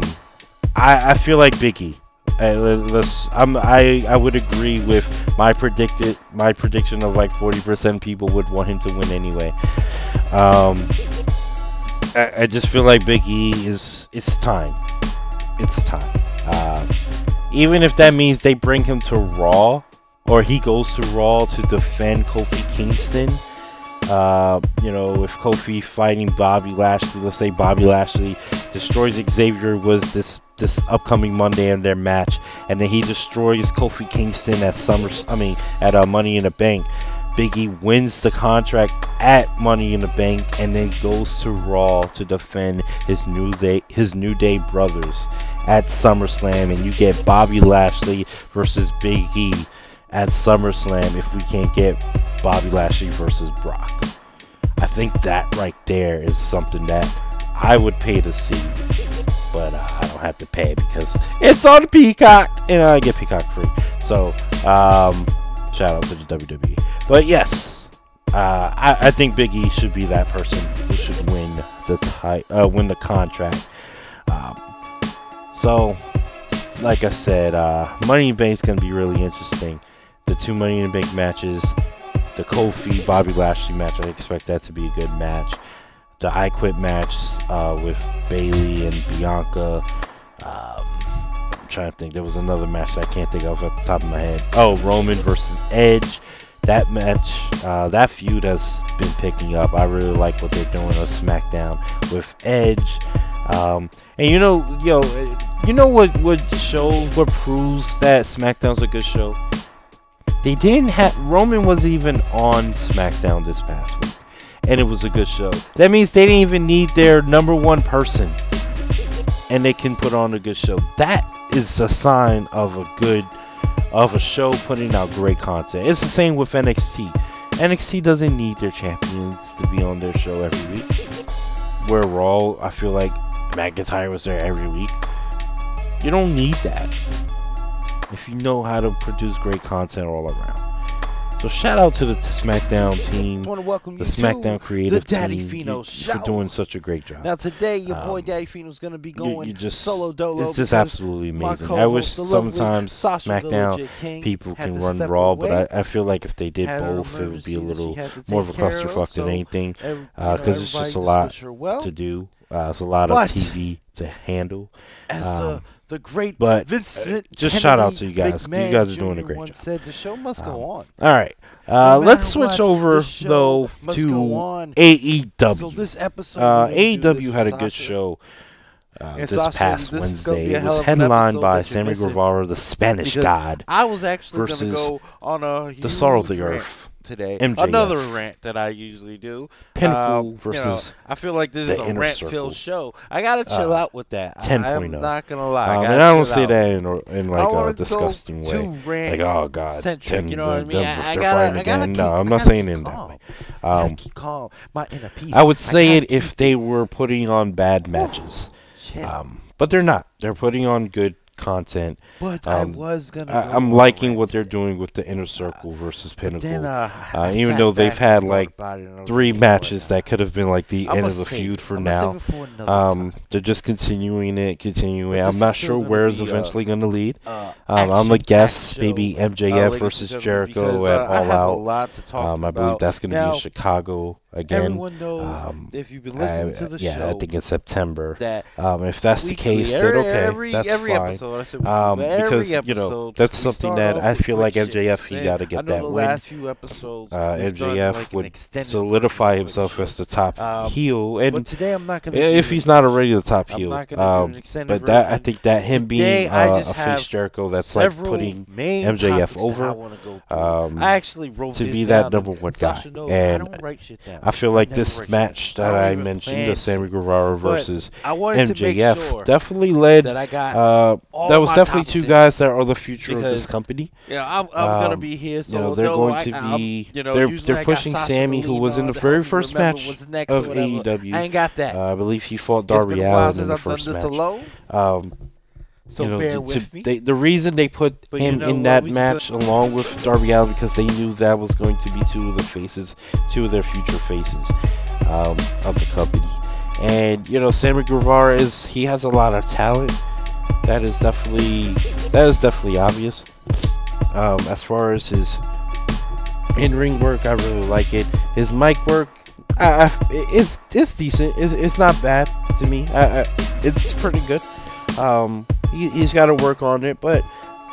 I, I feel like Big E. I, let's, I'm, I I would agree with my predicted my prediction of like forty percent people would want him to win anyway. Um, I, I just feel like Big E is it's time. It's time. Um, even if that means they bring him to Raw, or he goes to Raw to defend Kofi Kingston. Uh, you know, if Kofi fighting Bobby Lashley, let's say Bobby Lashley destroys Xavier was this this upcoming Monday in their match, and then he destroys Kofi Kingston at Summer, I mean at uh, Money in the Bank. Big E wins the contract at Money in the Bank, and then goes to Raw to defend his new day his New Day brothers at SummerSlam, and you get Bobby Lashley versus Big E at SummerSlam if we can't get Bobby Lashley versus Brock. I think that right there is something that I would pay to see, but uh, I don't have to pay because it's on Peacock and I get Peacock free. So um, shout out to the W W E. But yes, uh, I, I think Big E should be that person who should win the ti- uh, win the contract. Um, so, like I said, uh, Money in the Bank is going to be really interesting. The two Money in the Bank matches, the Kofi Bobby Lashley match, I expect that to be a good match. The I Quit match uh, with Bayley and Bianca. Um, I'm trying to think. There was another match that I can't think of at the top of my head. Oh, Roman versus Edge. That match, uh, that feud has been picking up. I really like what they're doing on SmackDown with Edge. Um, and you know, yo, you know what, what shows, what proves that SmackDown's a good show? They didn't have, Roman wasn't even on SmackDown this past week. And it was a good show. That means they didn't even need their number one person. And they can put on a good show. That is a sign of a good, of a show putting out great content. It's the same with N X T. N X T doesn't need their champions to be on their show every week. Where Raw, I feel like McIntyre was there every week. You don't need that if you know how to produce great content all around. So shout out to the SmackDown team, I want to welcome the you SmackDown to creative the Daddy team Fino you, show. for doing such a great job. Now today, your boy Um, Daddy Fino is going to be You, going you just solo dolo. It's just because absolutely my amazing. I co-host, wish the lovely sometimes Sasha the SmackDown Legit King people had can to run step Raw, away. but I, I feel like if they did Had an both, it would be a emergency that she little had to more of a take care of, clusterfuck so than anything. every- you Uh, know, 'cause it's just everybody a lot wish her well. to do. Uh, it's a lot But- of T V to handle. As um, the, the great but, Vincent uh, just Kennedy shout out to you guys. McMahon You guys are doing a Junior great once job. said the show must Um, go on. All right, uh, No let's matter switch what, over the show though must go to on. A E W. So this episode, Uh, we're gonna do A E W this had a with good Sasha. show uh, And this Sasha, past this is gonna be Wednesday. a It hell was of an headlined episode by that you're Sammy missing. Guevara, the Spanish Because God, I was actually going to versus go on a huge the Salt of the rant Earth. today. M J F. Another rant that I usually do. Pinnacle Um, versus you know, I feel like this the is a Inner rant-filled Circle. show. I gotta chill Uh, out with that. ten I, I'm point oh. not gonna lie. I Um, gotta and I don't chill say out. that in, in I like wanna a go disgusting way. too rant Like, oh god, centric, ten, you know what I the- mean? them- I, I they're gotta, fighting I gotta again. keep, No, I'm I not gotta saying keep it in that calm. way. I gotta Um, keep calm. My inner peace. I would say gotta it if keep- they were putting on bad matches, Shit. um, but they're not. They're putting on good content. But um, I was gonna. I, go I'm on a liking rant what they're today. doing with the Inner Circle versus But Pinnacle. then, uh, Uh, I even sat though they've back had, and thought like, about it, and I was Three like, you know what, matches nah. that could have been like the I'ma end of the save feud it. for I'ma now. save it for another Um, time. they're just continuing it, continuing But it. this I'm is not still sure gonna where it's be, uh, eventually going to lead. Uh, Um, I'm gonna action-packed guess show, maybe M J uh, F ladies versus and Jericho gentlemen, at because, uh, I All have a Out. lot to talk Um, I about. believe that's going to be Now, in Chicago again. Everyone knows Um, if you've been listening I- to the yeah, show I think in September. that Um, if that's the weekly, case, then every, okay, every, that's every fine. episode, I said weekly, Um, but every because you episode, know that's we something start that off I with feel quick like shit M J F he and got to I get know that the win. last few episodes, Uh, we've done, M J F like, an would extended solidify version of himself quick as the shit. top Um, heel, But and today I'm not gonna. if do he's an not extension. already the top I'm heel, not gonna do um, an extended but that I version. think that him Today, being I uh, just a face have Jericho, that's like several putting main M J F topics that I over, wanna go through. um, I actually wrote to this be that down, number and one guy. Sasha knows And I don't write shit down. I feel like never this write shit match down. I that don't I even mentioned, plan the Sammy shit. Guevara But versus I wanted M to make J F, sure definitely led. that I got Uh, all that was my definitely topics two in. guys that are the future of this Because, company. Yeah, I'm, I'm gonna Um, be here. So you know, they're though going I, to I'm- be. you know, they're usually they're I got pushing Sasha Sammy, who was in Molina the to very help me first remember match what's next or of A whatever. E W. I ain't got that. Uh, I believe he fought It's Darby been a while Allin since in the I've done first this match. alone. Um, So you know, bear to- with to- me. they, the reason they put But you him know in what, that we just match along with Darby Allin because they knew that was going to be two of the faces, two of their future faces um, of the company. And you know, Sammy Guevara is he has a lot of talent. That is definitely that is definitely obvious. Um, as far as his in-ring work, I really like it. His mic work, I, I, it's it's decent. It's, it's not bad to me. I, I, it's pretty good. Um, he, he's got to work on it, but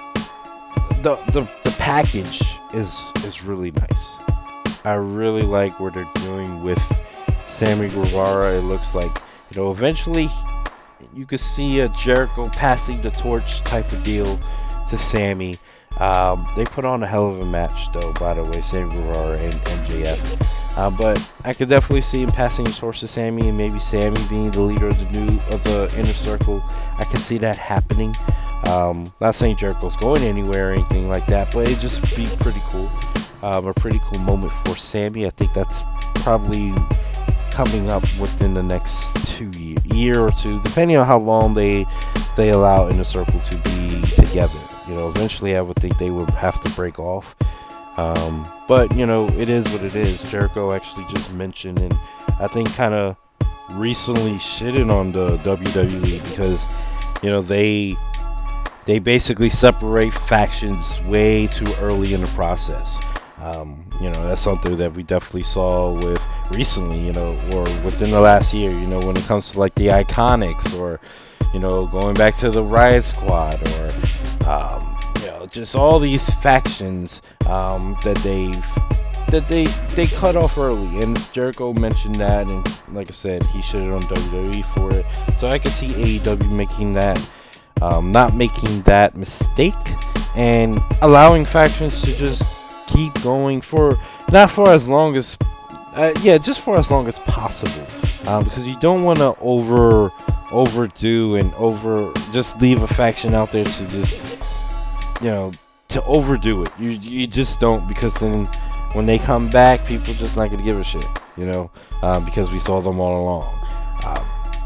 the, the the package is is really nice. I really like what they're doing with Sammy Guevara. It looks like, you know, eventually you could see a Jericho passing the torch type of deal to Sammy. Um, they put on a hell of a match, though, by the way, Sammy Guevara and M J F. Uh, but I could definitely see him passing the torch to Sammy, and maybe Sammy being the leader of the new of the Inner Circle. I can see that happening. Um, not saying Jericho's going anywhere or anything like that, but it'd just be pretty cool. Um, a pretty cool moment for Sammy. I think that's probably coming up within the next two year, year or two, depending on how long they they allow Inner Circle to be together. You know, eventually I would think they would have to break off. Um, but you know, it is what it is. Jericho actually just mentioned, and I think kind of recently shitted on the W W E because you know they they basically separate factions way too early in the process. Um, you know, that's something that we definitely saw with recently, you know, or within the last year, you know, when it comes to like the Iconics or, you know, going back to the Riot Squad or, um, you know, just all these factions um, that they've that they they cut off early. And Jericho mentioned that, and like I said, he shitted on W W E for it. So I can see A E W making that, um, not making that mistake and allowing factions to just keep going for not for as long as uh, yeah just for as long as possible, um, because you don't want to over overdo and over just leave a faction out there to just you know to overdo it. You you just don't, because then when they come back, people just not gonna give a shit, you know, uh, because we saw them all along. Um,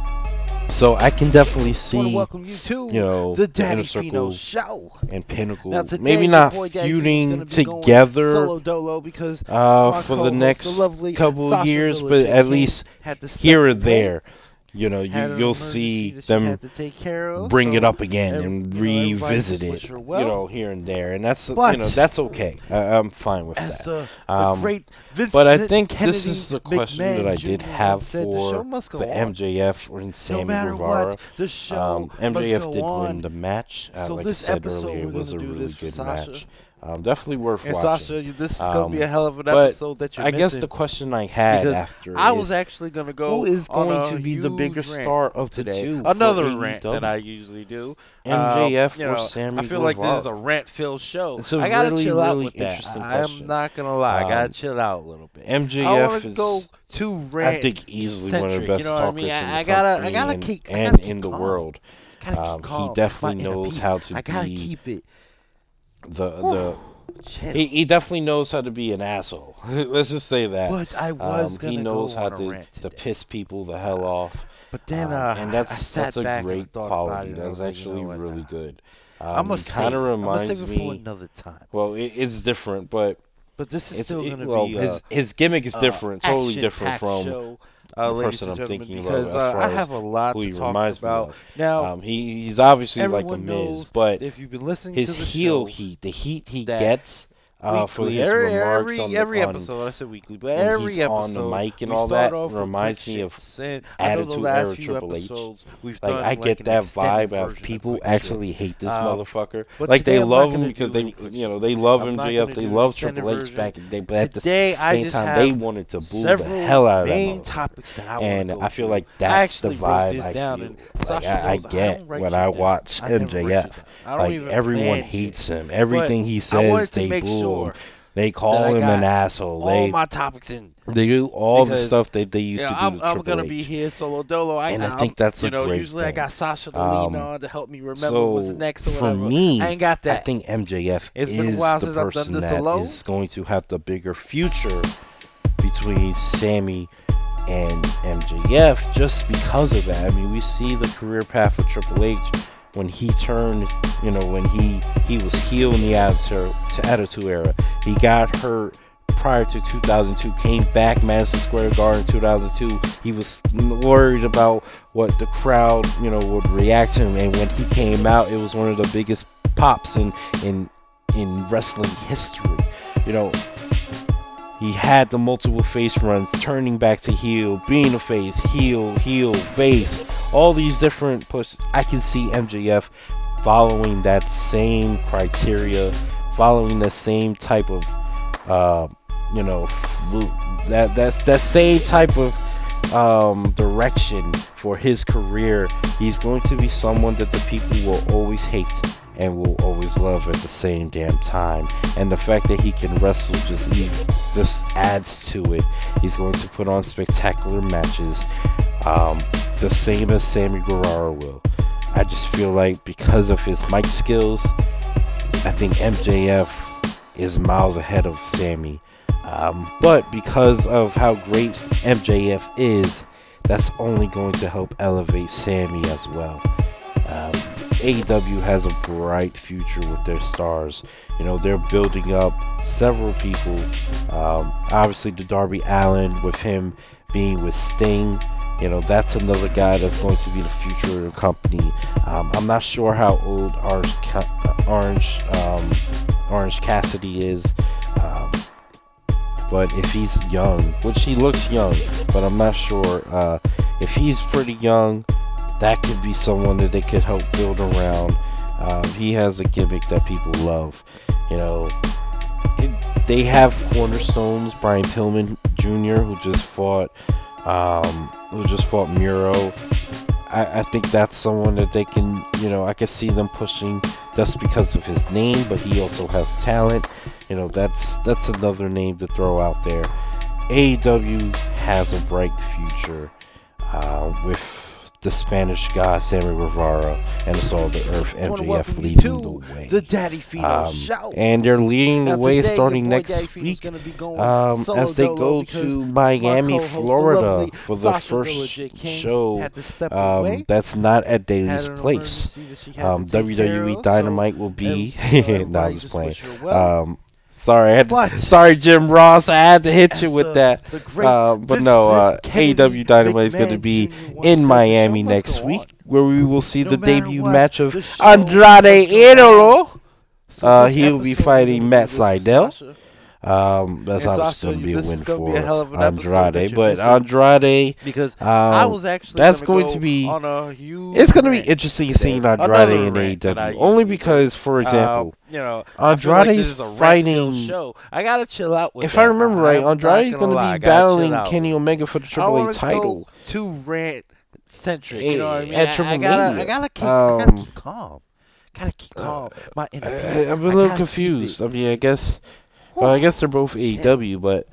So I can definitely see, want to welcome you to you know, the the Daddy Inner Circle Fino Show and Pinnacle, Now today, maybe your not boy Daddy Fino's feuding gonna be going together solo dolo because uh, my for the co-host, next the lovely couple Sasha years, Miller but J. at King least had to step here or away, there, you know, had you an you'll emergency see that she them had to take care of, bring so it up again every- and you know, everybody revisit just it, wish her you well. know, here and there, and that's But- you know that's okay. I, I'm fine with As that. the, the Um, great Vincent But I think Kennedy this is the question McMahon that I did Junior have said, the show for must go for on. M J F or No Sammy matter Guevara. what, the show Um, M J F must did go win on. the match. Uh, So like this I said episode, earlier, we're it was a gonna do really this for good Sasha. match. Um, definitely worth And watching. Sasha, this is gonna be a Um, hell of an but episode that you're I guess missing. the question I had because after I is, was actually gonna go. who is on going a to be the huge bigger rant star of the today? two? for Another A E rant W? that I usually do. M J F um, you or know, Sammy I feel like this is Guevara? a rant-filled show. It's a I gotta really, chill out really with that. interesting I question. am not gonna lie. I Um, gotta chill out a little bit. M J I don't F wanna is, go too rant. I think, easily one of the centric, best you know what I talkers mean? in I- the I gotta- I company gotta and, keep- I and gotta keep in the calm. world. Gotta keep Um, he calm, definitely my inner knows peace. how to I gotta be keep it. the the. Chill. He, he definitely knows how to be an asshole. Let's just say that. But I was Um, gonna he knows go how on a to, rant to today. piss people the hell off. But then, Um, uh, and that's I sat that's a back and great thought about quality. it, and I That's was like, you actually know what, really nah. good. I'm Um, gonna it kind of reminds save it for me. another time. Well, it, it's different, but But this is it's still it- gonna well, be his uh, his gimmick is uh, different, totally different action-packed from show, uh, the ladies person and I'm gentlemen, thinking because of as uh, far I as have a lot who to he talk reminds me about. of. Now, Um, he he's obviously like a everyone Miz, knows but if you've been listening his to the heel show, heat, the heat he that gets uh, for weekly, his every, remarks every, on the every on, episode. I said weekly, but when every he's episode on the mic and we all start that off with reminds quick me shit. of Saying, I know the Attitude last Era few Triple H. episodes we've Like done I like get an that extended vibe of version people Quick Shit. actually hate this Um, motherfucker. but Like today they I'm not love gonna him because do they any Quick you know Shit. they love I'm not M J gonna F, they do the love extended Triple H version. back in the day, but at the Today, I same just time have they wanted to boo the several hell out of that main motherfucker. topics that I And want to go I feel through. like I that's the actually wrote vibe this I down, feel. and Like Sasha I, I knows I get don't write when shit I down. watch I never write shit M J F. down. I don't Like even everyone plan hates shit. him. Everything he I says, wanted to they make boo sure him. They that call I him got an asshole. all They my topics in. they do all the because, stuff that they used Yeah, to do I'm, to I'm Triple gonna H. be here solo dolo. I, And I I'm- think that's you a know. great Usually I thing. got Sasha to Um, lean on to help me remember so what's next or for whatever. me, I ain't got I that. think M J F It's is been a while the since I've done person this that alone. is going to have the bigger future between Sammy and M J F just because of that. I mean, we see the career path of Triple H when he turned, you know, when he he was heel in the Attitude, to Attitude Era. He got hurt prior to two thousand two, came back Madison Square Garden two thousand two. He was worried about what the crowd, you know, would react to him, and when he came out, it was one of the biggest pops in in in wrestling history. You know, he had the multiple face runs, turning back to heel, being a face, heel, heel, face, all these different pushes. I can see M J F following that same criteria, following the same type of, uh, you know, flu- that that's that same type of um, direction for his career. He's going to be someone that the people will always hate and will always love at the same damn time. And the fact that he can wrestle just even, just adds to it. He's going to put on spectacular matches, um, the same as Sammy Guevara will. I just feel like because of his mic skills, I think M J F is miles ahead of Sammy. Um, but because of how great M J F is, that's only going to help elevate Sammy as well. Um, A E W has a bright future with their stars. You know, they're building up several people. Um, obviously, the Darby Allin, with him being with Sting, you know, that's another guy that's going to be the future of the company. Um, I'm not sure how old Orange Ca- Orange um, Orange Cassidy is, um, but if he's young, which he looks young, but I'm not sure uh, if he's pretty young. That could be someone that they could help build around. Um, he has a gimmick that people love. You know, it, they have cornerstones. Brian Pillman Junior, who just fought, um, who just fought Miro. I, I think that's someone that they can, you know, I can see them pushing just because of his name, but he also has talent. You know, that's that's another name to throw out there. A E W has a bright future uh, with the Spanish guy Sammy Guevara and it's all the Earth M J F leading the way. The Daddy Fino um, Show. And they're leading the Now way today, starting your boy next Daddy week Fino's gonna be going um, solo as they dolo go because to my Miami, co-host, the Florida lovely for the Sasha first Legit King show had to step um, away. that's not at Had Daily's an place. emergency that she had to Um, take W W E care of, Dynamite so will be. every- no, I'm everybody just just playing. wish her well. Um, sorry, I had But- to, sorry, Jim Ross. I had to hit you As, with uh, that. the great Uh, but Vince no, Smith uh, Kennedy A E W Dynamite is going to McMahon be Junior once said in the Miami show must next go week, on. where we will see No the matter debut what, match of the show Andrade must go on. Idolo. So Uh, this he'll be episode fighting we're Matt gonna do this for Sydal. Sasha. Um, that's And obviously Sasha, going to be a this is win gonna be a for hell of an episode that Andrade. you're But missing. Andrade, Because um, I was actually that's gonna going go to be. on a huge It's going to be rant interesting today. seeing Andrade Another in rant that I A E W. Only usually because, do. for example, Uh, you know, I feel like Andrade's this is a rant-filled fighting. show. I gotta chill out with If that. I remember right, I'm not Andrade's gonna going to lie, I be gotta chill battling out. Kenny Omega for the I don't Triple A wanna title. go too rant centric. You know what I mean? At I, I Triple gotta, I Mania. gotta keep, I gotta Um, keep calm. Gotta keep calm. My inner I, peace. I'm a I little gotta keep confused. it. I mean, I guess. Well, I guess they're both A E W, but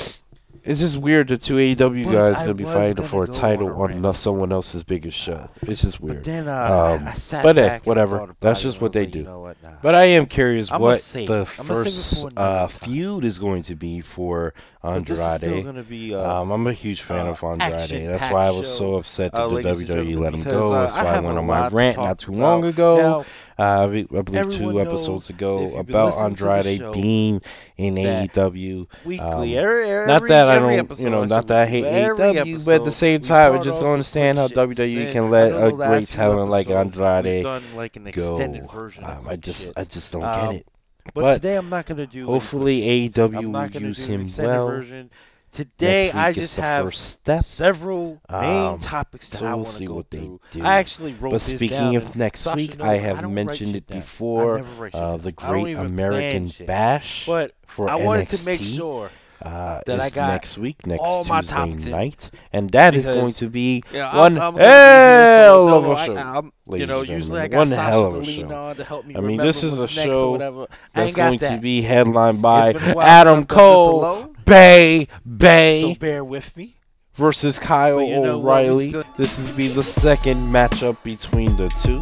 it's just weird that two A E W But guys I gonna be was fighting gonna for a go title on a on rant. no- someone else's biggest show. It's just But weird. then uh, Um, I sat but, eh, back and I whatever. thought about That's it just and what I they was like, do. You know what? Nah. But I am curious I'ma what save the it. I'ma save it first for another uh, time. feud is going to be for But this is still Andrade. gonna be uh, Um, I'm a huge fan uh, of Andrade. That's action-packed why I was show, so upset that uh, the ladies and W W E gentlemen, let him because, go. uh, That's I why I have went a on my lot to rant talk not too about. long ago. Now, Uh, I be- I believe everyone two knows episodes if ago you've been about listening to the Andrade show being in that A E W. weekly. Um, every, every, Not that I every don't, episode you know, I not say that I weekly, hate but every A E W, but at the episode, same we time, I start just off don't with understand how quick shit. W W E Saying, can I let know a the last great few talent like episodes, we've Andrade done like an go. extended version of Um, I quick just, shit. I just don't Um, get it. But, But today I'm not gonna do. any Hopefully, quick A E shit. W I'm will not gonna use do an him extended well. version. Today Next I week is just the have first step. several main Um, topics that so I we'll want to see go what they through. do. I actually wrote But this speaking down, of and next Sasha week, knows I I have don't mentioned write it shit down. I before. never write shit Uh, down. the I don't Great even American plan shit. Bash But for I wanted N X T. to make sure Uh, that I is got next week, next all my Tuesday topics in. night, and that is Because, going to be you know, one I'm, I'm gonna be here hell solo of a dolo. show. I, I'm, you ladies know, and usually I gentlemen. got One Sasha hell to of a lean show. on to help me I mean, remember this is a what's next or show whatever. I that's ain't got going that. to be headlined by It's been a while Adam since I've done this Cole, alone, Bay so Bay bear with me. versus Kyle But you know what, we O'Reilly. still- This is be the second matchup between the two.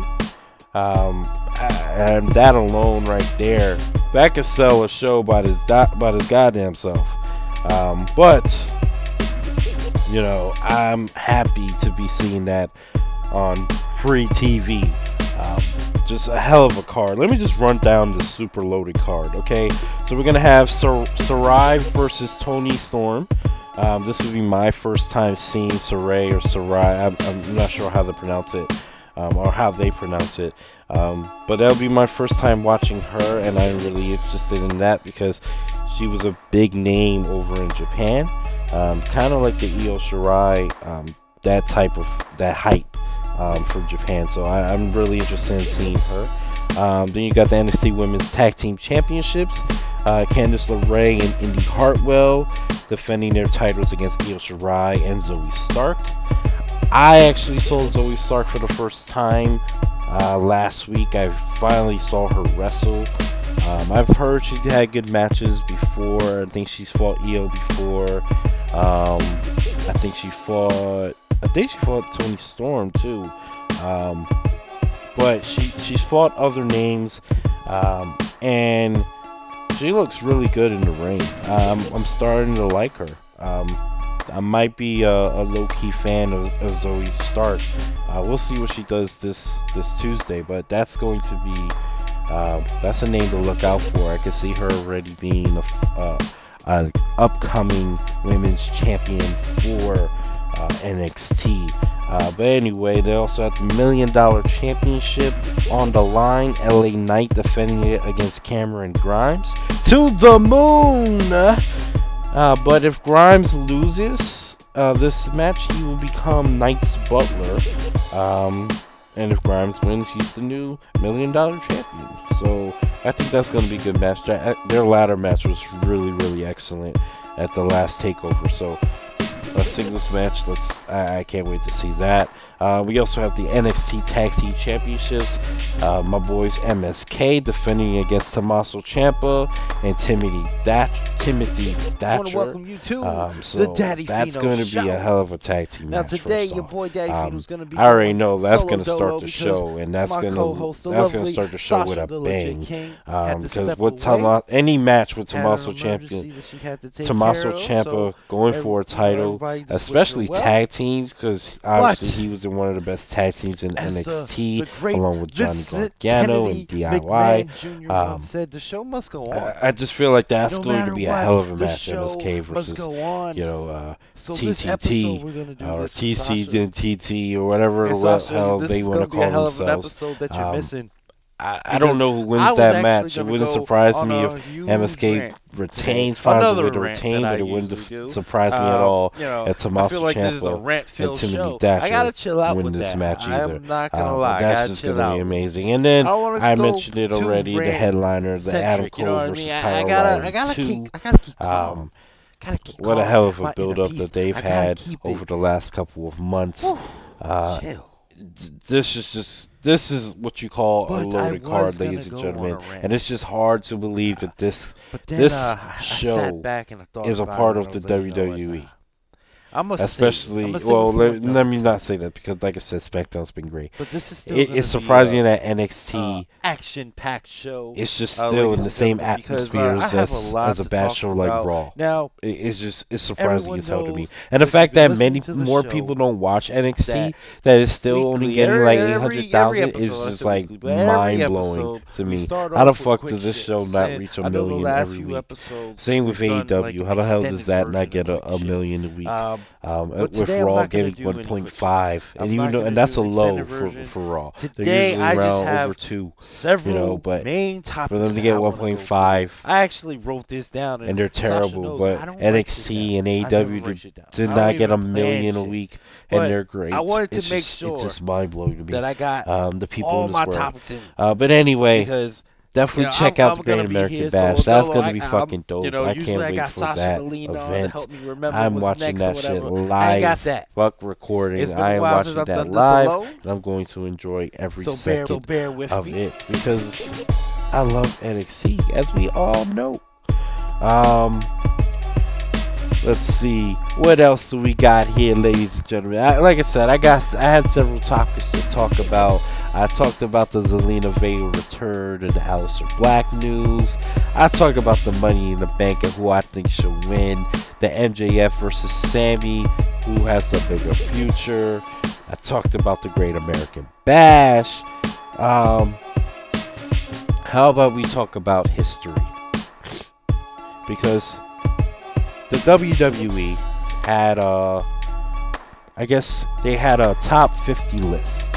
Um, and that alone right there, that could sell a show by this do- by this goddamn self. Um, but you know, I'm happy to be seeing that on free T V. Um, just a hell of a card. Let me just run down the super loaded card, okay? So we're gonna have Sar- Sarai versus Tony Storm. Um, this would be my first time seeing Sarai or Sarai. I'm, I'm not sure how to pronounce it, um, or how they pronounce it. Um, but that'll be my first time watching her, and I'm really interested in that because she was a big name over in Japan, um, kind of like the Io Shirai, um, that type of that hype um, for Japan. So I, I'm really interested in seeing her. Um, then you got the N X T Women's Tag Team Championships. Uh, Candice LeRae and Indy Hartwell defending their titles against Io Shirai and Zoe Stark. I actually saw Zoe Stark for the first time uh, last week. I finally saw her wrestle. Um, I've heard she had good matches before. I think she's fought Io before. Um, I think she fought. I think she fought Tony Storm too. Um, but she she's fought other names, um, and she looks really good in the ring. Um, I'm starting to like her. Um, I might be a, a low-key fan of, of Zoe Stark. Uh, we'll see what she does this this Tuesday, but that's going to be uh, that's a name to look out for. I can see her already being a, uh, an upcoming women's champion for uh, N X T. Uh, but anyway, they also have the Million Dollar Championship on the line. L A Knight defending it against Cameron Grimes. To the moon! Uh, but if Grimes loses uh, this match, he will become Knight's butler. Um, and if Grimes wins, he's the new Million Dollar Champion. So I think that's going to be a good match. Their ladder match was really, really excellent at the last TakeOver. So a singles match. Let's. I, I can't wait to see that. Uh, we also have the N X T Tag Team Championships. Uh, my boys M S K defending against Tommaso Ciampa and Timothy Thatcher. Timothy Thatcher. I want to welcome you to um, so the Daddy that's Fino going to show. be a hell of a tag team Now match. today, your boy Daddy um, Fino's going to be. I already know that's going to start the show, and that's going to that's going to start the show with a bang. Because um, with Toma, any match with Tommaso Ciampa, Tommaso Ciampa so going for a title, especially well. tag teams, because obviously what? he was in one of the best tag teams in As N X T, the, the along with Johnny Gargano and D I Y. Um, said the show must go on. I, I just feel like that's no going to be what, a hell of a match. M S K versus you know uh, so T T T or T C and T T or whatever the Sasha, hell they want to call themselves. That you're um, missing. I, I don't know who wins that match. It wouldn't surprise me if M S K retains, finds a way to retain, but it wouldn't def- surprise me at all um, you know, if Tommaso like Ciampa and Timothy show. Thatcher I gotta chill out win with this that. match either. I'm not gonna uh, lie. That's just gonna be amazing. And then I, I mentioned it already. The headliner, the Adam Cole you know versus I mean? Kyle I gotta, O'Reilly I gotta two. Keep, I gotta keep calm. Um, gotta keep what calm. a hell of a My build-up that they've had over the last couple of months. Uh, chill. This is just this is what you call but a loaded card, ladies and gentlemen, and it's just hard to believe that this then, this uh, show is a part of the W W E. I'm Especially, see, well, let, let me not say that because, like I said, SmackDown's been great. But this is still it, it's surprising be, uh, that N X T uh, action-packed show. It's just uh, still in the same because, atmosphere uh, as, a as a bad show like about. Raw. Now, it, it's just it's surprising as hell to me, and the fact that many that more people don't watch N X T that, that is still weekly, only getting every, like eight hundred thousand is just like weekly, mind blowing to me. How the fuck does this show not reach a million every week? Same with A E W. How the hell does that not get a million a week? Um, with Raw getting one point five, and even though, and that's a low for, for Raw. Today, They're usually I around just have over two, several you know, but main topics for them to get one point five, I actually wrote this down, and, and they're terrible. But N X T and A E W did, did not get a million a week, and but they're great. I wanted to it's make just, sure it's just mind blowing to me that I got um, the people all in this my world. topics in. Uh, but anyway, because. Definitely you know, check I'm, out I'm the Great American here, Bash. So That's going to be I, fucking dope. You know, I can't I wait got for Sasha that Melina event. to help me remember I'm what's watching next that or shit whatever. live. I ain't got that. Fuck recording. It's been I a am while watching since I've that done this live, alone. and I'm going to enjoy every so second bear, so bear with of me. it because I love N X T, as we all know. Um, let's see what else do we got here, ladies and gentlemen. I, like I said, I got I had several topics to talk about. I talked about the Zelina Vega return and the Aleister Black news. I talked about the Money in the Bank and who I think should win. The M J F versus Sammy, who has the bigger future. I talked about the Great American Bash. Um, how about we talk about history? Because the W W E had a, I guess they had a top fifty list.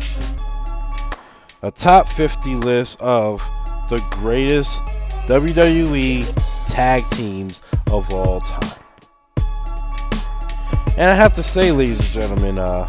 A top fifty list of the greatest W W E tag teams of all time. And I have to say, ladies and gentlemen, uh,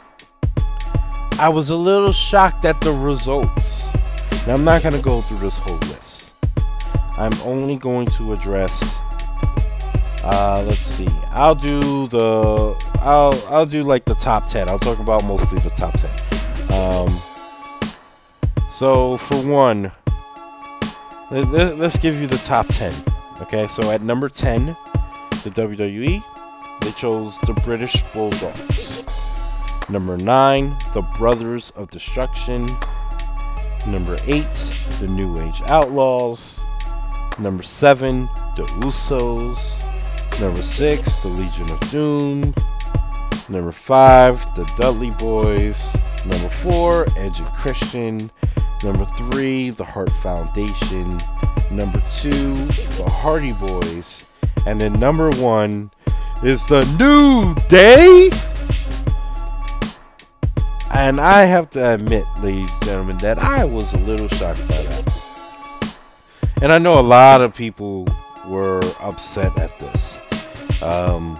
I was a little shocked at the results. Now, I'm not going to go through this whole list. I'm only going to address, uh, let's see, I'll do the, I'll, I'll do like the top ten. I'll talk about mostly the top ten. Um, So, for one, let's give you the top ten. Okay, so at number ten, the W W E, they chose the British Bulldogs. Number nine, the Brothers of Destruction. Number eight, the New Age Outlaws. Number seven, the Usos. Number six, the Legion of Doom. Number five, the Dudley Boys. Number four, Edge and Christian. Number three, the Hart Foundation. Number two, the Hardy Boys. And then number one is the New Day. And I have to admit, ladies and gentlemen, that I was a little shocked by that. And I know a lot of people were upset at this. Um,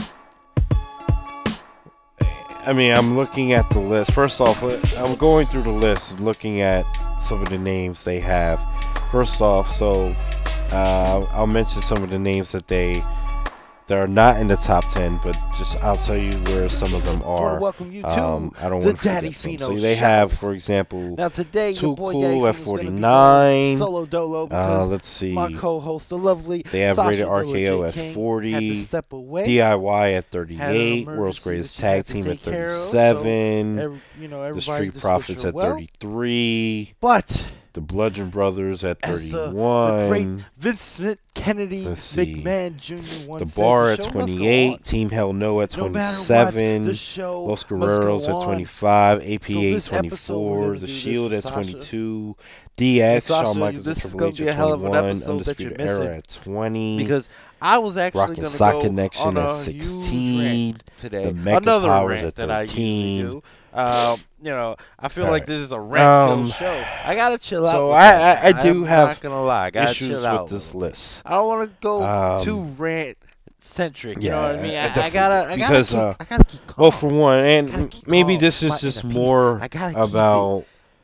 I mean, I'm looking at the list. First off, I'm going through the list and looking at some of the names they have. First off, so uh, I'll mention some of the names that they that are not in the top ten, but just I'll tell you where some of them are. Welcome you to um, I don't the want to Daddy forget some. Fino So they Show. have, for example, Now today, Too your boy Cool Daddy at Fino's gonna be doing forty-nine. Solo Dolo Uh, because let's see. my co-host, the lovely They have Sasha Rated R Dilla K O J. at King, had to forty. step away. D I Y at Had an thirty-eight. emergency World's Greatest that she Tag had to Team at take care of, so thirty-seven. every- you know, The everybody Street just Profits wish her at well. thirty-three. But The Bludgeon Brothers at as the, thirty-one. the great Vincent Kennedy Let's see. McMahon Junior once The said, Bar the at show must go twenty-eight. on. Team Hell No at No matter what, twenty-seven. the show Los must go Guerreros at on. twenty-five. A P A So this episode, we're twenty-four. gonna The do this Shield for at Sasha. twenty-two. D X, Sasha, Shawn Michaels this and is Triple gonna H be a at hell of an twenty-one. episode that you're Undisputed Era missing. at twenty. Because I was actually Rock and going to Sock go Connection on at a sixteen. huge rant today. The Mega Another Powers rant at that I usually thirteen. do. Um, you know, I feel All like right. this is a rant-filled Um, show. I gotta chill out. so with I- that. I- I do I'm have not gonna lie. I gotta issues chill with out. this list. I don't want to go Um, too rant centric. You yeah, know what I mean? I- I I, I definitely- gotta, I gotta because, keep, uh, I gotta keep calm. Well, for one, Gotta and keep maybe calm, this is my just inner peace. more I gotta keep it. about.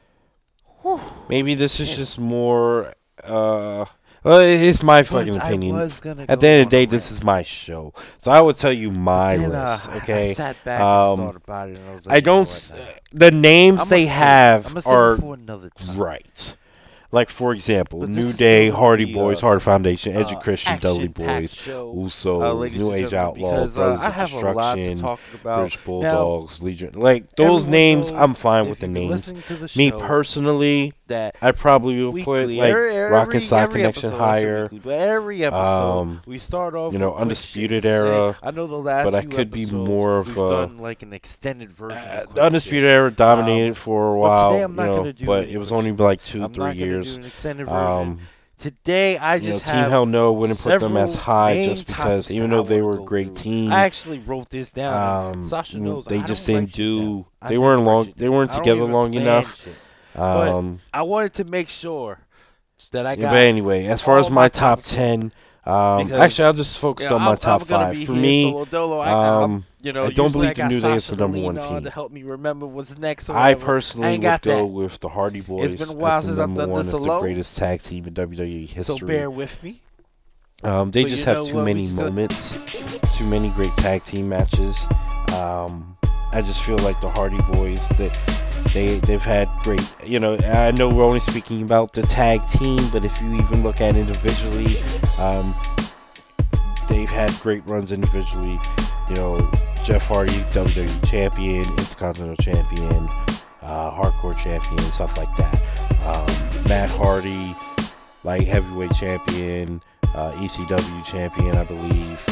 Whew. Maybe this is Man. just more. Uh, well, it's my But fucking I opinion. was gonna At go the end of on the day, a this rant. is my show, so I would tell you my Then, uh, list. I- Okay, I sat back Um, and thought about it, and I was like, I you know don't. what, s- nah. The names I'ma they save it. have I'ma save it are for another time. right. Like, for example, But this New is Day, gonna Hardy be, Boys, uh, Hard Foundation, Edge uh, and Christian, Dudley action-packed Boys, show, Usos, uh, ladies New and Age gentlemen, Outlaw, because, uh, Brothers I of have a lot to Destruction, talk about. British Now, Bulldogs, Legion. Like, those everyone names, knows I'm fine if with the you've been names. listening to the Me show personally, that I probably will put weekly, like every, every, Rock and Sock every Connection episode, I say higher. weekly, but every episode Um, we start off, you know, with quick Undisputed shit and say, Era, I know the last but I few could be episodes more of we've a- done like an extended version. Uh, of the quick Undisputed shit. Era dominated Um, for a but while, today I'm you not know, gonna do but any it was quick only shit. like two, I'm three not gonna years. do an extended version. Um, Today I you know, just Team have Hell No wouldn't put them as several high main just because, topics even that though I they wanna were a go great through. team, I actually wrote this down. um, Sasha mm, knows they I just don't didn't write shit down. do. I They never weren't write long. shit They down. weren't I don't together even long plan enough. shit. Um, I wanted to make sure that I yeah, got. but anyway, as far all as my my top top ten, um, Because, actually, I'll just focus you know, on my I'm, top I'm gonna five. be For here me, solo dolo. I, I'm, um, you know, I don't usually believe I the got New Day is Sasha the number to one lean on team. to help me remember what's next. Or I whatever. personally ain't would got go that. with the Hardy Boys been a as while the since I've number done one, this as the alone. greatest tag team in W W E history. So bear with me. Um, they But just you have know too what, we many just gonna- moments, too many great tag team matches. Um, I just feel like the Hardy Boys that they they've had great. You know, I know we're only speaking about the tag team, but if you even look at individually, um, they've had great runs individually. You know, Jeff Hardy, W W E champion, Intercontinental champion, uh, hardcore champion, stuff like that. Um, Matt Hardy, light heavyweight champion, uh, E C W champion, I believe.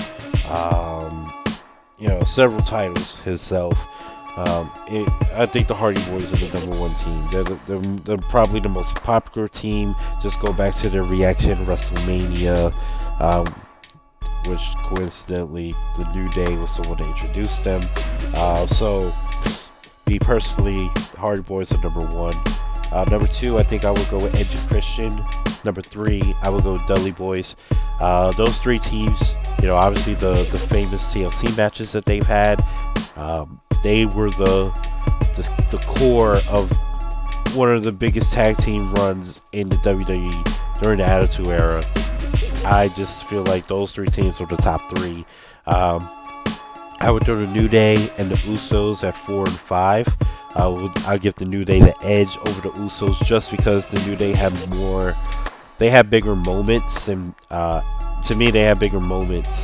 Um, you know, several titles himself. Um, it, I think the Hardy Boys are the number one team. They're, the, they're, they're probably the most popular team. Just go back to their reaction to WrestleMania, um, which coincidentally, the New Day was the one that introduced them. Uh, so, me personally, the Hardy Boys are number one. Uh, number two, I think I would go with Edge and Christian. Number three, I would go with Dudley Boys. Uh, those three teams, you know, obviously the, the famous T L C matches that they've had, um, they were the, the the core of one of the biggest tag team runs in the W W E during the Attitude Era. I just feel like those three teams were the top three. Um, I would throw the New Day and the Usos at four and five. I would I give the New Day the edge over the Usos just because the New Day have more. They have bigger moments, and uh, to me, they have bigger moments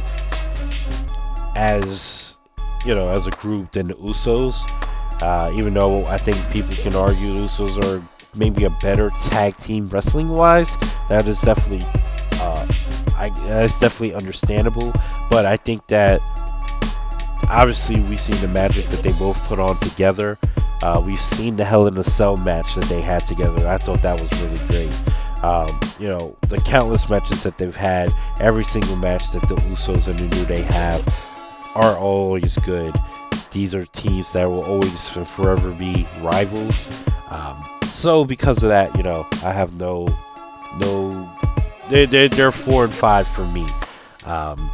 as you know, as a group than the Usos. Uh, even though I think people can argue the Usos are maybe a better tag team wrestling wise, that is definitely I, that's definitely understandable. But I think that obviously we've seen the magic that they both put on together. Uh, we've seen the Hell in a Cell match that they had together. I thought that was really great. Um, you know, the countless matches that they've had, every single match that the Usos and the New Day have are always good. These are teams that will always and forever be rivals. Um, so because of that, you know, I have no, no, they're, they're, they're four and five for me. Um,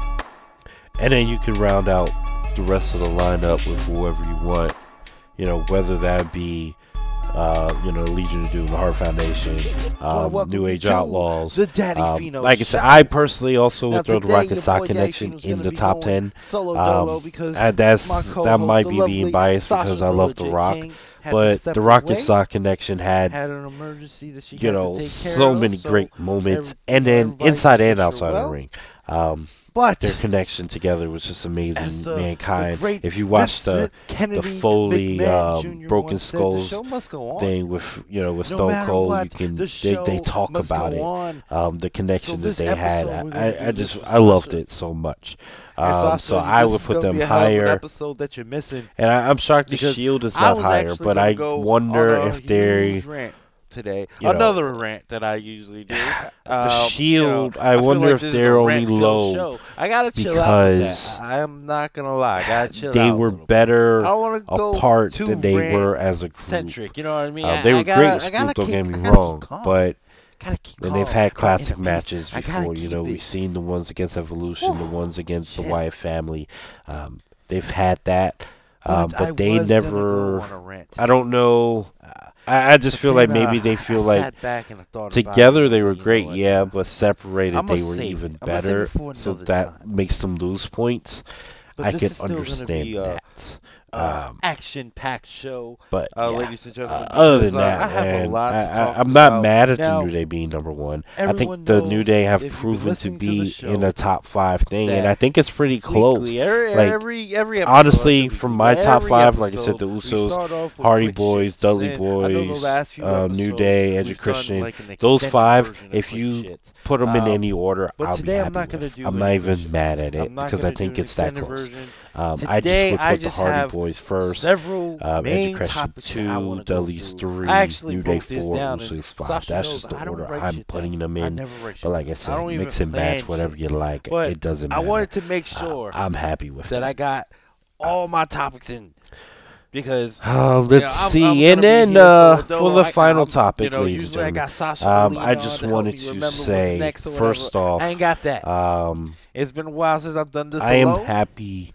and then you can round out the rest of the lineup with whoever you want. You know, whether that be Uh, you know, Legion of Doom, the Heart Foundation, um, New Age Outlaws. The Daddy um, Fino like I said, Show. I personally also Now would throw the today, Rocket your Sock boy Daddy Connection Fino's in gonna the be top going ten. Solo Um, dolo because and that's my that co-host, might the be lovely being biased Sasha because I love The J. Rock, King had to but step the Rocket away, Sock Connection had, had an emergency that she you had know, to take care so of, many so great moments, every- and then everybody inside just and wish her outside well. the ring. Um, But their connection together was just amazing. as the, Mankind. the great If you watch Vince the Smith Kennedy Foley, McMahon um, Junior Broken once said, Skulls the show must go on. thing with you know with No Stone matter Cold, what, you can the they, they show talk must about go it. on. Um, the connection So that this they had, episode, we're I, gonna I do just this with I loved Sasha. it so much. And Um, Sasha, so I this would is put gonna them be a hell of an higher, episode that you're missing. and I, I'm shocked the Because Shield is I not was higher, actually but gonna I go wonder on a if they huge rant today. you know, Another rant that I usually do. the Um, Shield. you know, I feel wonder like if this is they're a only rant-filled low show. I gotta chill out with because that. I am not gonna lie. I gotta chill they out. a were little bit. better I don't want to go apart too than they rant were as a group. centric. You know what I mean? Uh, I- they I were gotta- great as I a gotta group, don't keep- get I me gotta keep wrong, calm. but Gotta keep and calm. they've had Gotta classic interface. matches I gotta before. You know, keep we've it. seen the ones against Evolution, the Whew. ones against the Shit. Wyatt family. Um, they've had that, um, But, but I they was gonna go never. on a rant I don't know. Uh, I, I just but feel like then, maybe uh, they feel I like sat back and I thought about it together and I they said, were you know great, what? yeah, but separated I'ma they were save even it. I'ma save better. it for So another that time. makes them lose points. But I this can is still gonna understand be, uh, that. Uh, Um, action-packed show, but uh, yeah. ladies and gentlemen. Uh, other than because, uh, that, I have man, a lot to I, talk I, I'm not about. mad at Now, the New Day being number one. I everyone think the New knows Day have if you've been proven to listening to the be show in a top five thing, and that I think it's pretty close. Weekly, every, Like, every, every episode, honestly, I said from weekly, my but top every five, like I said, episode, the we Usos, start off with Hardy quick Boys, shits, Dudley and I know the Boys, last few uh, New episodes, Day, we've Edge of done, Christian. like, an Those extended five, version of if quick you shits. put them in Um, any order, but I'll today be I'm happy not gonna with. do I'm any not quick even shits. mad at it I'm not because I gonna think do an it's that extended close. version. Um, I just Today, would I put the just Hardy have Boys first. Several Um, main Edge of Christian topics that I two, want to go Dudley's through. three, I actually New Day wrote this four, down, and Usos five. Sasha That's knows just the I don't order write I'm shit putting down. them I in. never write shit But like I down. I said, don't even mix and plan match whatever shit. you like. But It doesn't I matter. wanted to make sure Uh, I'm happy with that it. I got all my topics in because Uh, let's you know, I'm- see, I'm gonna and be then here uh, for, for the I- final I'm- topic, you know, ladies and usually I gentlemen, got Sasha um, to I lean just on to wanted help me to remember what's say, next or first whatever. off, I ain't got that. um, It's been a while since I've done this I am alone. happy.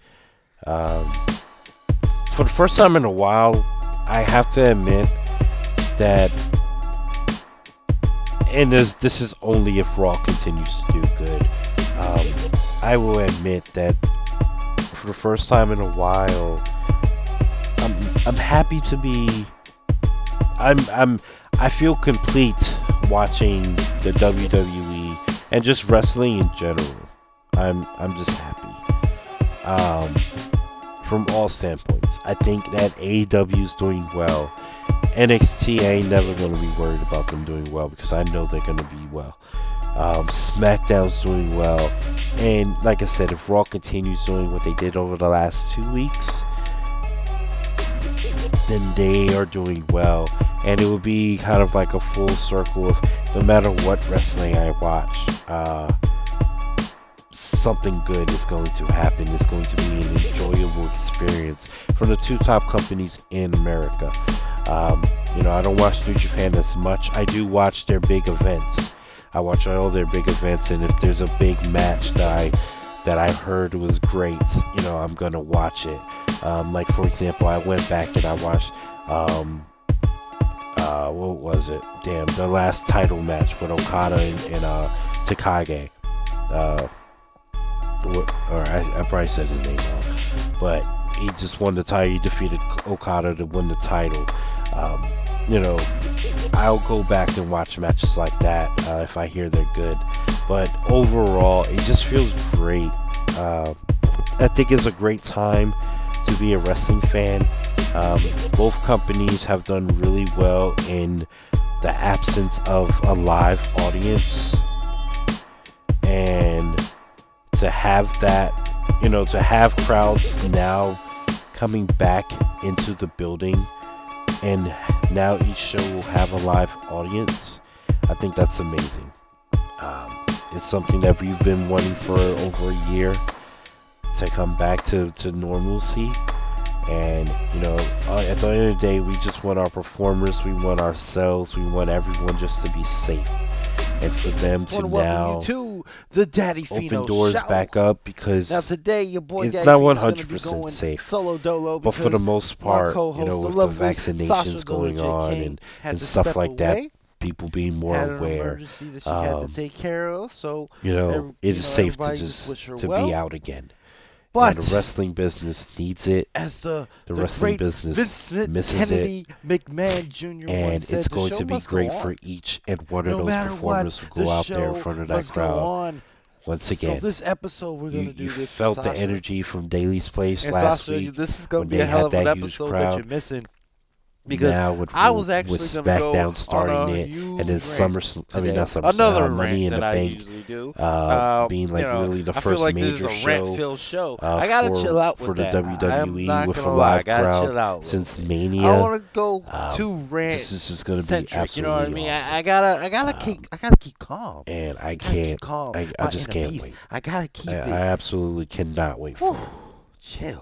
Um, for the first time in a while, I have to admit that, and this, this is only if Raw continues to do good. Um, I will admit that for the first time in a while, I'm I'm happy to be. I'm I'm I feel complete watching the W W E and just wrestling in general. I'm I'm just happy. Um, from all standpoints, I think that A E W is doing well. N X T, I ain't never gonna be worried about them doing well because I know they're gonna be well. Um, SmackDown's doing well, and like I said, if Raw continues doing what they did over the last two weeks, then they are doing well, and it will be kind of like a full circle of no matter what wrestling I watch, uh, something good is going to happen. It's going to be an enjoyable experience from the two top companies in America. Um, you know, I don't watch New Japan as much. I do watch their big events. I watch all their big events, and if there's a big match that I that I heard was great, you know, I'm gonna watch it. Um, like for example, I went back and I watched, um, uh, what was it? Damn, the last title match with Okada and, and uh, Takagi. Uh, what, or I, I probably said his name wrong, but he just won the title. He defeated Okada to win the title. Um, you know, I'll go back and watch matches like that uh, if I hear they're good. But overall, it just feels great. Uh, I think it's a great time to be a wrestling fan. Um, both companies have done really well in the absence of a live audience. And to have that, you know, to have crowds now coming back into the building, and now each show will have a live audience. I think that's amazing. Um, it's something that we've been wanting for over a year to come back to, to normalcy. And, you know, uh, at the end of the day, we just want our performers, we want ourselves, we want everyone just to be safe. And for them to now you to the Daddy Fino open doors show. back up, because Now today, your boy it's Daddy not Fino's one gonna hundred be percent going safe. Solo dolo, But for the most my part, you co-host, know, the with the lovely vaccinations Sasha going Dollar J. on King and, had and to stuff step like that, away. people being more Had an aware, emergency that she had um, to take care of, so you know, every- it you is know, safe to everybody just wish her to well. be out again. But And the wrestling business needs it. as the, The, the wrestling great business Vince Smith misses Kennedy McMahon Junior and once said, it's the going show to be must go great on. for each and one of No those matter performers what, who go the out there in show front of that must go crowd. on. Once again, So this episode we're you, gonna do you this. felt for the Sasha. energy from Daily's Place And last Sasha, week. this is gonna when be they a hell had of an that huge episode that crowd. you're missing. Because now with, I was actually with gonna go SmackDown on starting a it, huge and then rant Summer, I mean today. not SummerSlam, Another uh, Money rant in that the I Bank, usually do. uh, Uh, being like you know, really the I first feel like major this is a show rant-filled show. uh, I gotta for, chill out for with the that. W W E I'm not with a gonna lie, I live gotta crowd chill out. since I Mania. want to go Um, too rant. This is just gonna be centric, absolutely you know what I mean? awesome. I, I gotta, I gotta Um, keep, I gotta keep calm. and I I gotta keep can't, calm. I, I My just inner can't peace. wait. I gotta keep I, it. I absolutely cannot wait for Whew. it. Chill.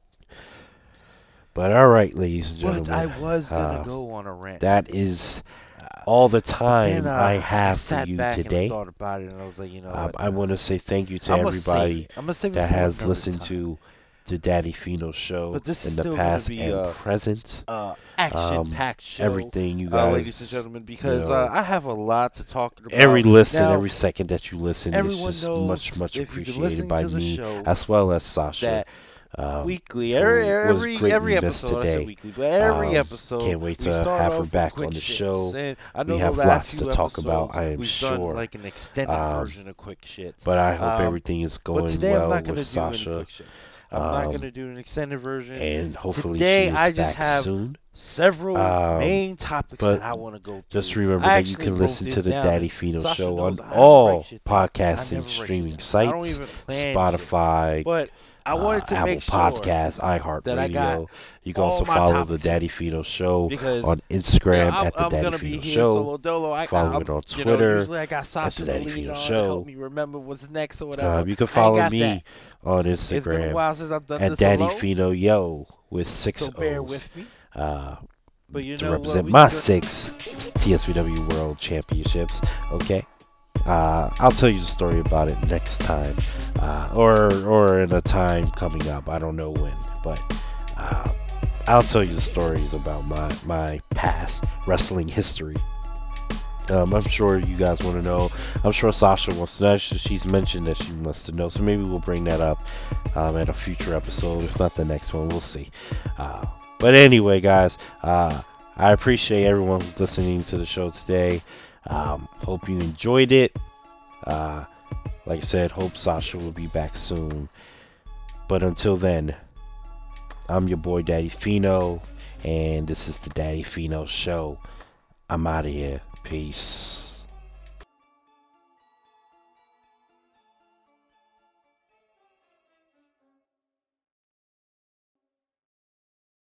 But all right, ladies and But gentlemen, I was gonna uh, go on a rant. that is Uh, all the but time then, uh, I have for sat you back today. And I thought about it, and I was like, you know, Um, what? I want to say thank you to I'ma everybody save it. I'ma save it that for has another listened time. to the Daddy Fino show But this is in the still gonna past be, and uh, present. uh, action-packed show. Everything you uh, guys, ladies and gentlemen, because you know, uh, I have a lot to talk about. every listen, now, every second that you listen is everyone just knows much, much if you've been appreciated listening by to the me show as well as Sasha. that Um, weekly, who every was every greatly every missed episode. I today. said weekly, but every Um, episode. can't wait we to start have her off with back quick on the shits. show. And I know We the have last lots few to talk about, episodes, I am we've sure. done like an extended Um, version of quick shits. But I hope Um, everything is But going today well I'm not gonna with do any Sasha. quick shits. I'm not Um, gonna do an extended version. And hopefully Today, she is I just back have soon. Several Um, main topics but that I want to go through. Just remember I that you actually can wrote listen this to the down, Daddy and Fino Sasha show knows on I don't all write shit down. I podcasting never write streaming shit down. I don't sites, even plan shit. Spotify, But I wanted uh, to Apple make sure Podcasts, that I iHeartRadio. got You can all also my follow the topics in. Daddy Fino show because on Instagram you know, I'm, at the I'm Daddy gonna be Fino here show. solo dolo. I Follow got, it on you Twitter know, usually I got Sasha the Daddy to lead Fino on show. to help me remember what's next or whatever. Uh, you can I ain't follow got me that. on It's been a Instagram while since I've done at this Daddy alone, Fino Yo with six so bear O's. with me. Uh, But you to know what, represent we my just- six T S V W World Championships. Okay, uh, I'll tell you the story about it next time, uh, or or in a time coming up. I don't know when, but uh, I'll tell you the stories about my my past wrestling history. Um, I'm sure you guys want to know. I'm sure Sasha wants to know. She's mentioned that she wants to know, so maybe we'll bring that up um, at a future episode. If not the next one, we'll see. Uh, But anyway, guys, uh, I appreciate everyone listening to the show today. Um, hope you enjoyed it. Uh, like I said, hope Sasha will be back soon. But until then, I'm your boy Daddy Fino, and this is the Daddy Fino Show. I'm out of here. Peace.